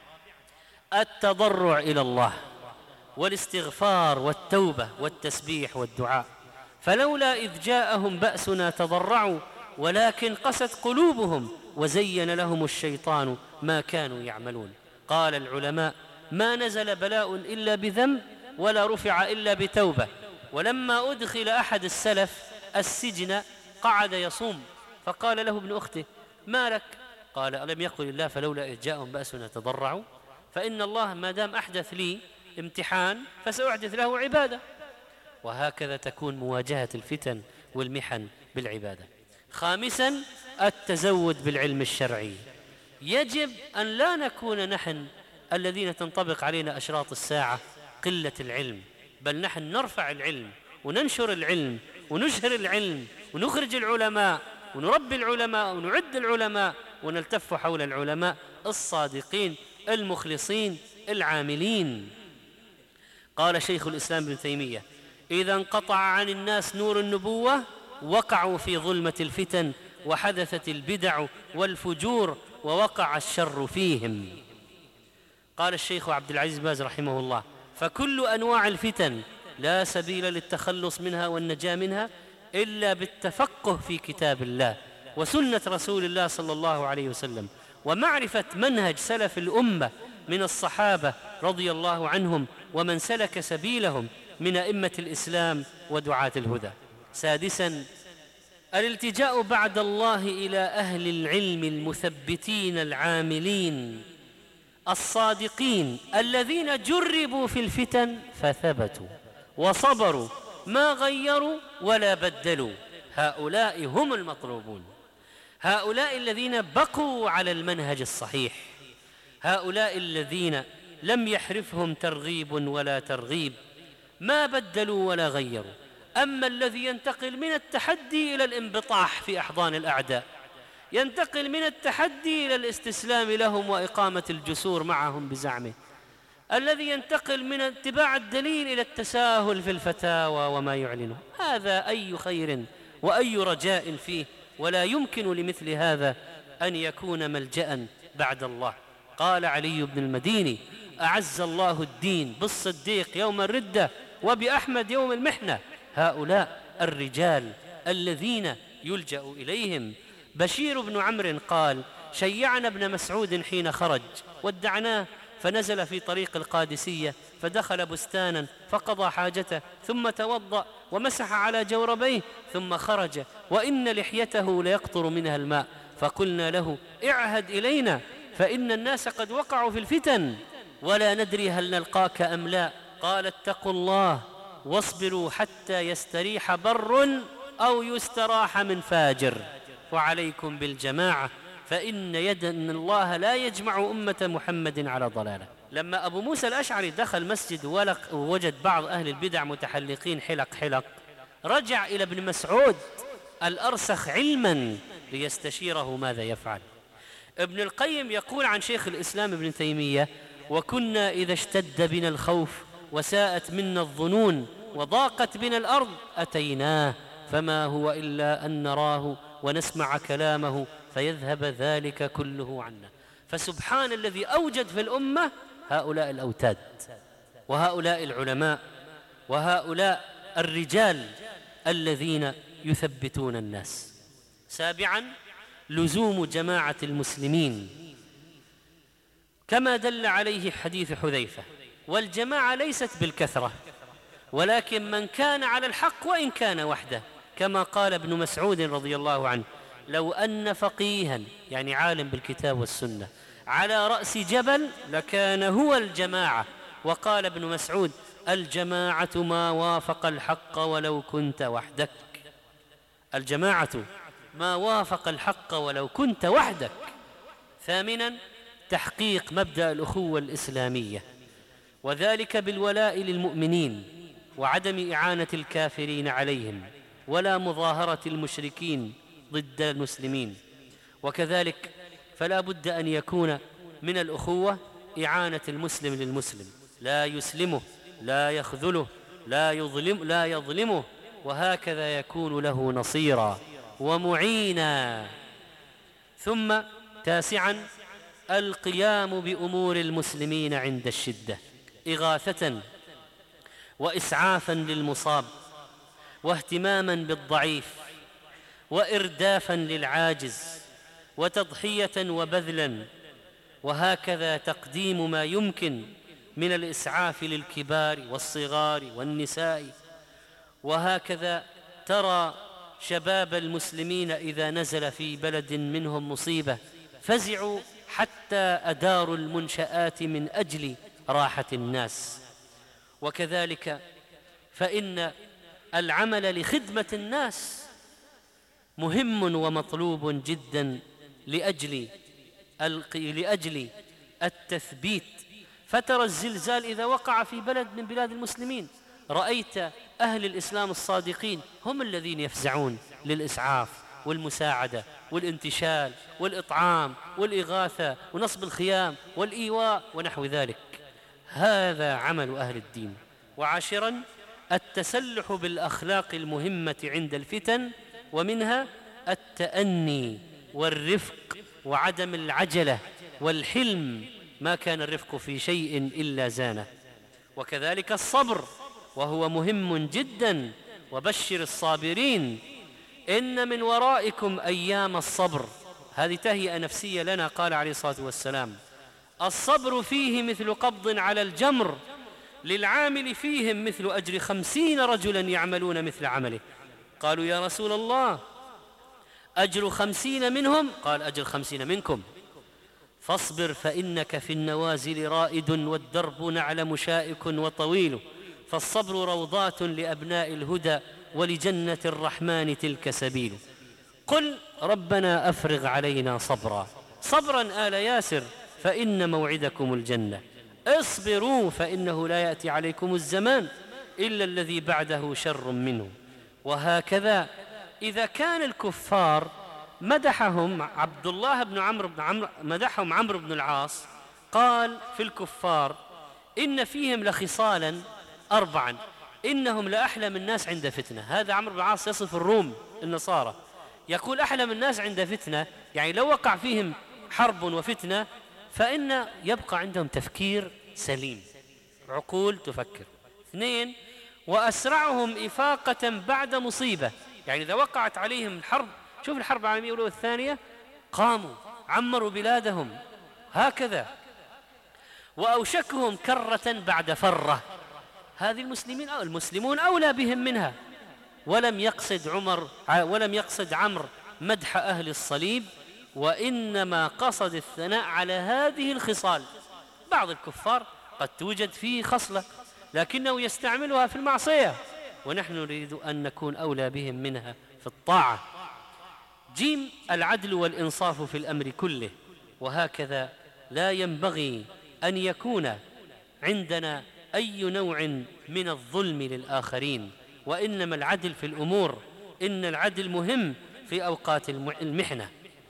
التضرع إلى الله والاستغفار والتوبة والتسبيح والدعاء، فلولا إذ جاءهم بأسنا تضرعوا ولكن قست قلوبهم وزين لهم الشيطان ما كانوا يعملون. قال العلماء ما نزل بلاء إلا بذنب ولا رفع إلا بتوبة. ولما أدخل أحد السلف السجن قعد يصوم، فقال له ابن أخته ما لك؟ قال ألم يقل الله فلولا إذ جاءهم بأسنا تضرعوا؟ فإن الله ما دام أحدث لي امتحان فسأحدث له عبادة. وهكذا تكون مواجهة الفتن والمحن بالعبادة. خامسا التزود بالعلم الشرعي. يجب أن لا نكون نحن الذين تنطبق علينا أشراط الساعة قلة العلم، بل نحن نرفع العلم وننشر العلم ونشهر العلم ونخرج العلماء ونربي العلماء ونعد العلماء ونلتف حول العلماء الصادقين المخلصين العاملين. قال شيخ الإسلام ابن تيمية: إذا انقطع عن الناس نور النبوة وقعوا في ظلمة الفتن، وحدثت البدع والفجور، ووقع الشر فيهم. قال الشيخ عبد العزيز باز رحمه الله: فكل أنواع الفتن لا سبيل للتخلص منها والنجاة منها إلا بالتفقه في كتاب الله وسنة رسول الله صلى الله عليه وسلم، ومعرفة منهج سلف الأمة من الصحابة رضي الله عنهم ومن سلك سبيلهم من أئمة الإسلام ودعاة الهدى. سادساً: الالتجاء بعد الله إلى أهل العلم المثبتين العاملين الصادقين الذين جربوا في الفتن فثبتوا وصبروا، ما غيروا ولا بدلوا. هؤلاء هم المطلوبون، هؤلاء الذين بقوا على المنهج الصحيح، هؤلاء الذين لم يحرفهم ترغيب ولا ترغيب، ما بدلوا ولا غيروا. أما الذي ينتقل من التحدي إلى الانبطاح في أحضان الأعداء، ينتقل من التحدي إلى الاستسلام لهم وإقامة الجسور معهم بزعمه، الذي ينتقل من اتباع الدليل إلى التساهل في الفتاوى وما يعلنه، هذا أي خير وأي رجاء فيه، ولا يمكن لمثل هذا أن يكون ملجأ بعد الله. قال علي بن المديني: أعز الله الدين بالصديق يوم الردة وبأحمد يوم المحنة. هؤلاء الرجال الذين يلجأ إليهم. بشير بن عمرو قال: شيعنا ابن مسعود حين خرج، ودعناه فنزل في طريق القادسية، فدخل بستانا فقضى حاجته، ثم توضأ ومسح على جوربيه، ثم خرج وإن لحيته ليقطر منها الماء، فقلنا له: اعهد إلينا فإن الناس قد وقعوا في الفتن ولا ندري هل نلقاك أم لا. قال: اتقوا الله واصبروا حتى يستريح بر أو يستراح من فاجر، وعليكم بالجماعة فإن الله لا يجمع أمة محمد على ضلالة. لما أبو موسى الأشعري دخل مسجد ووجد بعض أهل البدع متحلقين حلق، رجع إلى ابن مسعود الأرسخ علما ليستشيره ماذا يفعل. ابن القيم يقول عن شيخ الإسلام ابن تيمية: وكنا إذا اشتد بنا الخوف وساءت منا الظنون وضاقت بنا الأرض أتيناه، فما هو إلا أن نراه ونسمع كلامه فيذهب ذلك كله عنا. فسبحان الذي أوجد في الأمة هؤلاء الأوتاد وهؤلاء العلماء وهؤلاء الرجال الذين يثبتون الناس. سابعا: لزوم جماعة المسلمين كما دل عليه حديث حذيفة. والجماعة ليست بالكثرة، ولكن من كان على الحق وإن كان وحده، كما قال ابن مسعود رضي الله عنه: لو أن فقيها، يعني عالم بالكتاب والسنة، على رأس جبل لكان هو الجماعة. وقال ابن مسعود: الجماعة ما وافق الحق ولو كنت وحدك. الجماعة ما وافق الحق ولو كنت وحدك. ثامنا: تحقيق مبدأ الأخوة الإسلامية، وذلك بالولاء للمؤمنين وعدم إعانة الكافرين عليهم ولا مظاهرة المشركين ضد المسلمين. وكذلك فلا بد أن يكون من الأخوة إعانة المسلم للمسلم، لا يسلمه، لا يخذله، لا يظلمه، وهكذا يكون له نصيرا ومعينا. ثم تاسعا: القيام بأمور المسلمين عند الشدة، إغاثة وإسعافا للمصاب، واهتماما بالضعيف، وإردافا للعاجز، وتضحية وبذلا، وهكذا تقديم ما يمكن من الإسعاف للكبار والصغار والنساء. وهكذا ترى شباب المسلمين إذا نزل في بلد منهم مصيبة فزعوا حتى أداروا المنشآت من أجل راحة الناس. وكذلك فإن العمل لخدمة الناس مهم ومطلوب جدا لأجل التثبيت. فترى الزلزال إذا وقع في بلد من بلاد المسلمين، رأيت أهل الإسلام الصادقين هم الذين يفزعون للإسعاف والمساعدة والانتشال والإطعام والإغاثة ونصب الخيام والإيواء ونحو ذلك. هذا عمل أهل الدين، وعاشرا التسلح بالأخلاق المهمة عند الفتن، ومنها التأني والرفق وعدم العجلة والحلم، ما كان الرفق في شيء إلا زانه. وكذلك الصبر، وهو مهم جدا، وبشر الصابرين إن من ورائكم أيام الصبر. هذه تهيئة نفسية لنا. قال عليه الصلاة والسلام: الصبر فيه مثل قبض على الجمر، للعامل فيهم مثل أجر 50 رجلا يعملون مثل عمله. قالوا: يا رسول الله، أجر 50 منهم؟ قال: أجر 50 منكم. فاصبر فإنك في النوازل رائد، والدرب نعلم شائك وطويل، فالصبر روضات لأبناء الهدى، ولجنة الرحمن تلك سبيل. قل ربنا أفرغ علينا صبرا، صبرا آل ياسر، فإن موعدكم الجنة. اصبروا فإنه لا يأتي عليكم الزمان إلا الذي بعده شر منه. وهكذا إذا كان الكفار مدحهم عبد الله بن عمرو مدحهم عمرو بن العاص، قال في الكفار: إن فيهم لخصالا 4، إنهم لأحلم الناس عند فتنة. هذا عمرو بن العاص يصف الروم النصارى، يقول: أحلم الناس عند فتنة، يعني لو وقع فيهم حرب وفتنة فإن يبقى عندهم تفكير سليم، عقول تفكر. 2، وأسرعهم إفاقة بعد مصيبة، يعني إذا وقعت عليهم الحرب، شوف الحرب العالمية الأولى والثانية، قاموا عمروا بلادهم هكذا. وأوشكهم كرة بعد فرة، هذه المسلمون أولى بهم منها. ولم يقصد عمرو مدح أهل الصليب، وإنما قصد الثناء على هذه الخصال. بعض الكفار قد توجد فيه خصلة لكنه يستعملها في المعصية، ونحن نريد أن نكون أولى بهم منها في الطاعة. جيم، العدل والإنصاف في الأمر كله. وهكذا لا ينبغي أن يكون عندنا أي نوع من الظلم للآخرين، وإنما العدل في الأمور، إن العدل مهم في أوقات المحنة.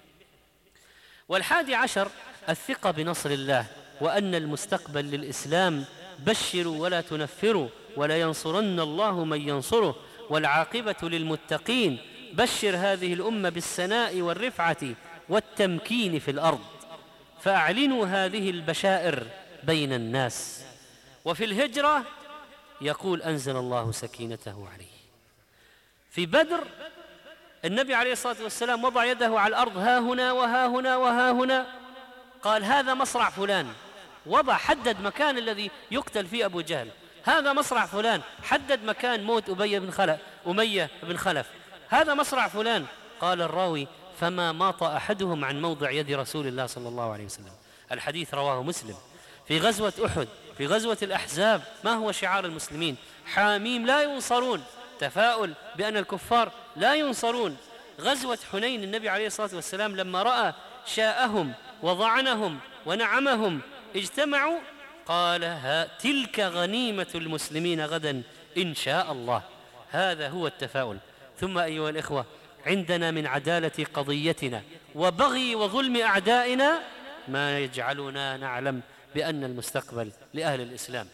11، الثقة بنصر الله، وأن المستقبل للإسلام. بشروا ولا تنفروا، ولا ينصرن الله من ينصره، والعاقبة للمتقين. بشر هذه الأمة بالسناء والرفعة والتمكين في الأرض، فأعلنوا هذه البشائر بين الناس. وفي الهجرة يقول: أنزل الله سكينته عليه. في بدر النبي عليه الصلاة والسلام وضع يده على الأرض، ها هنا وها هنا وها هنا، قال: هذا مصرع فلان، حدد مكان الذي يقتل فيه أبو جهل، هذا مصرع فلان، حدد مكان موت أمية بن خلف، هذا مصرع فلان. قال الراوي: فما ماط أحدهم عن موضع يد رسول الله صلى الله عليه وسلم. الحديث رواه مسلم. في غزوة أحد، في غزوة الأحزاب، ما هو شعار المسلمين؟ حاميم لا ينصرون، تفاؤل بأن الكفار لا ينصرون. غزوة حنين النبي عليه الصلاة والسلام لما رأى شاءهم وضعنهم ونعمهم اجتمعوا، قال: تلك غنيمة المسلمين غدا إن شاء الله. هذا هو التفاؤل. ثم أيها الإخوة، عندنا من عدالة قضيتنا وبغي وظلم أعدائنا ما يجعلنا نعلم بأن المستقبل لأهل الإسلام.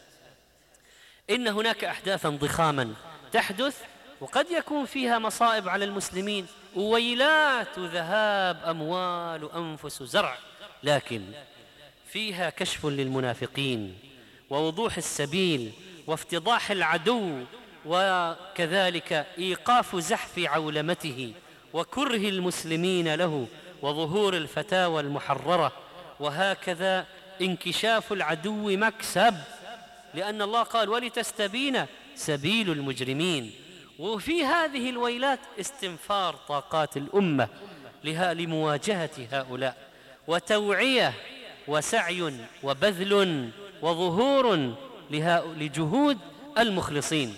إن هناك أحداثا ضخاما تحدث، وقد يكون فيها مصائب على المسلمين، وويلات، ذهاب أموال وأنفس زرع، لكن فيها كشف للمنافقين، ووضوح السبيل، وافتضاح العدو، وكذلك إيقاف زحف عولمته، وكره المسلمين له، وظهور الفتاوى المحررة. وهكذا انكشاف العدو مكسب، لأن الله قال: ولتستبين سبيل المجرمين. وفي هذه الويلات استنفار طاقات الأمة لمواجهة هؤلاء، وتوعية وسعي وبذل وظهور لجهود المخلصين،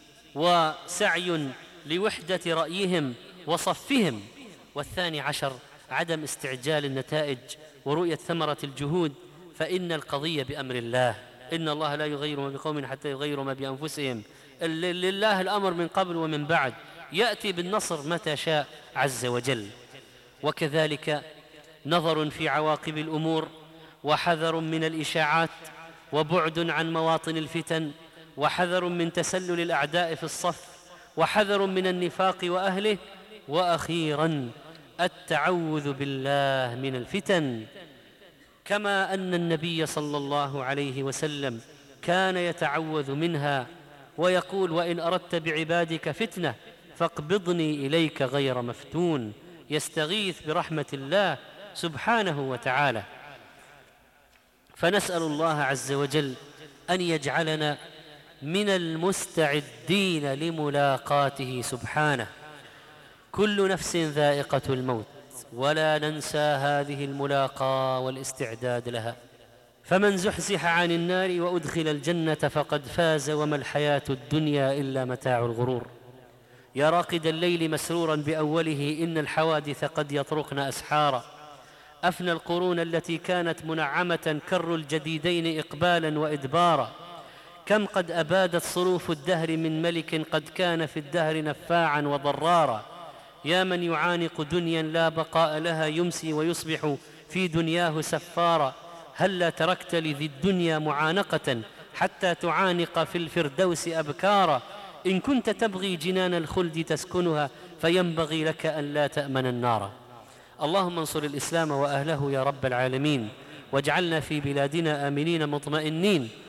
وسعي لوحدة رأيهم وصفهم. 12، عدم استعجال النتائج ورؤية ثمرة الجهود، فإن القضية بأمر الله، إن الله لا يغير ما بقوم حتى يغيروا ما بأنفسهم، لله الأمر من قبل ومن بعد، يأتي بالنصر متى شاء عز وجل. وكذلك نظر في عواقب الأمور، وحذر من الإشاعات، وبعد عن مواطن الفتن، وحذر من تسلل الأعداء في الصف، وحذر من النفاق وأهله، وأخيراً التعوذ بالله من الفتن، كما أن النبي صلى الله عليه وسلم كان يتعوذ منها ويقول: وإن أردت بعبادك فتنة فاقبضني إليك غير مفتون، يستغيث برحمة الله سبحانه وتعالى. فنسأل الله عز وجل أن يجعلنا من المستعدين لملاقاته سبحانه. كل نفس ذائقة الموت، ولا ننسى هذه الملاقاة والاستعداد لها. فمن زحزح عن النار وأدخل الجنة فقد فاز، وما الحياة الدنيا إلا متاع الغرور. يا راقد الليل مسرورا بأوله، إن الحوادث قد يطرقن أسحارا. أفنى القرون التي كانت منعمة كر الجديدين إقبالا وإدبارا. كم قد أبادت صروف الدهر من ملك قد كان في الدهر نفاعا وضرارا. يا من يعانق دنيا لا بقاء لها، يمسي ويصبح في دنياه سفارا. هلا تركت لذي الدنيا معانقة حتى تعانق في الفردوس أبكارا. إن كنت تبغي جنان الخلد تسكنها، فينبغي لك أن لا تأمن النار. اللهم انصر الإسلام وأهله يا رب العالمين، واجعلنا في بلادنا آمنين مطمئنين،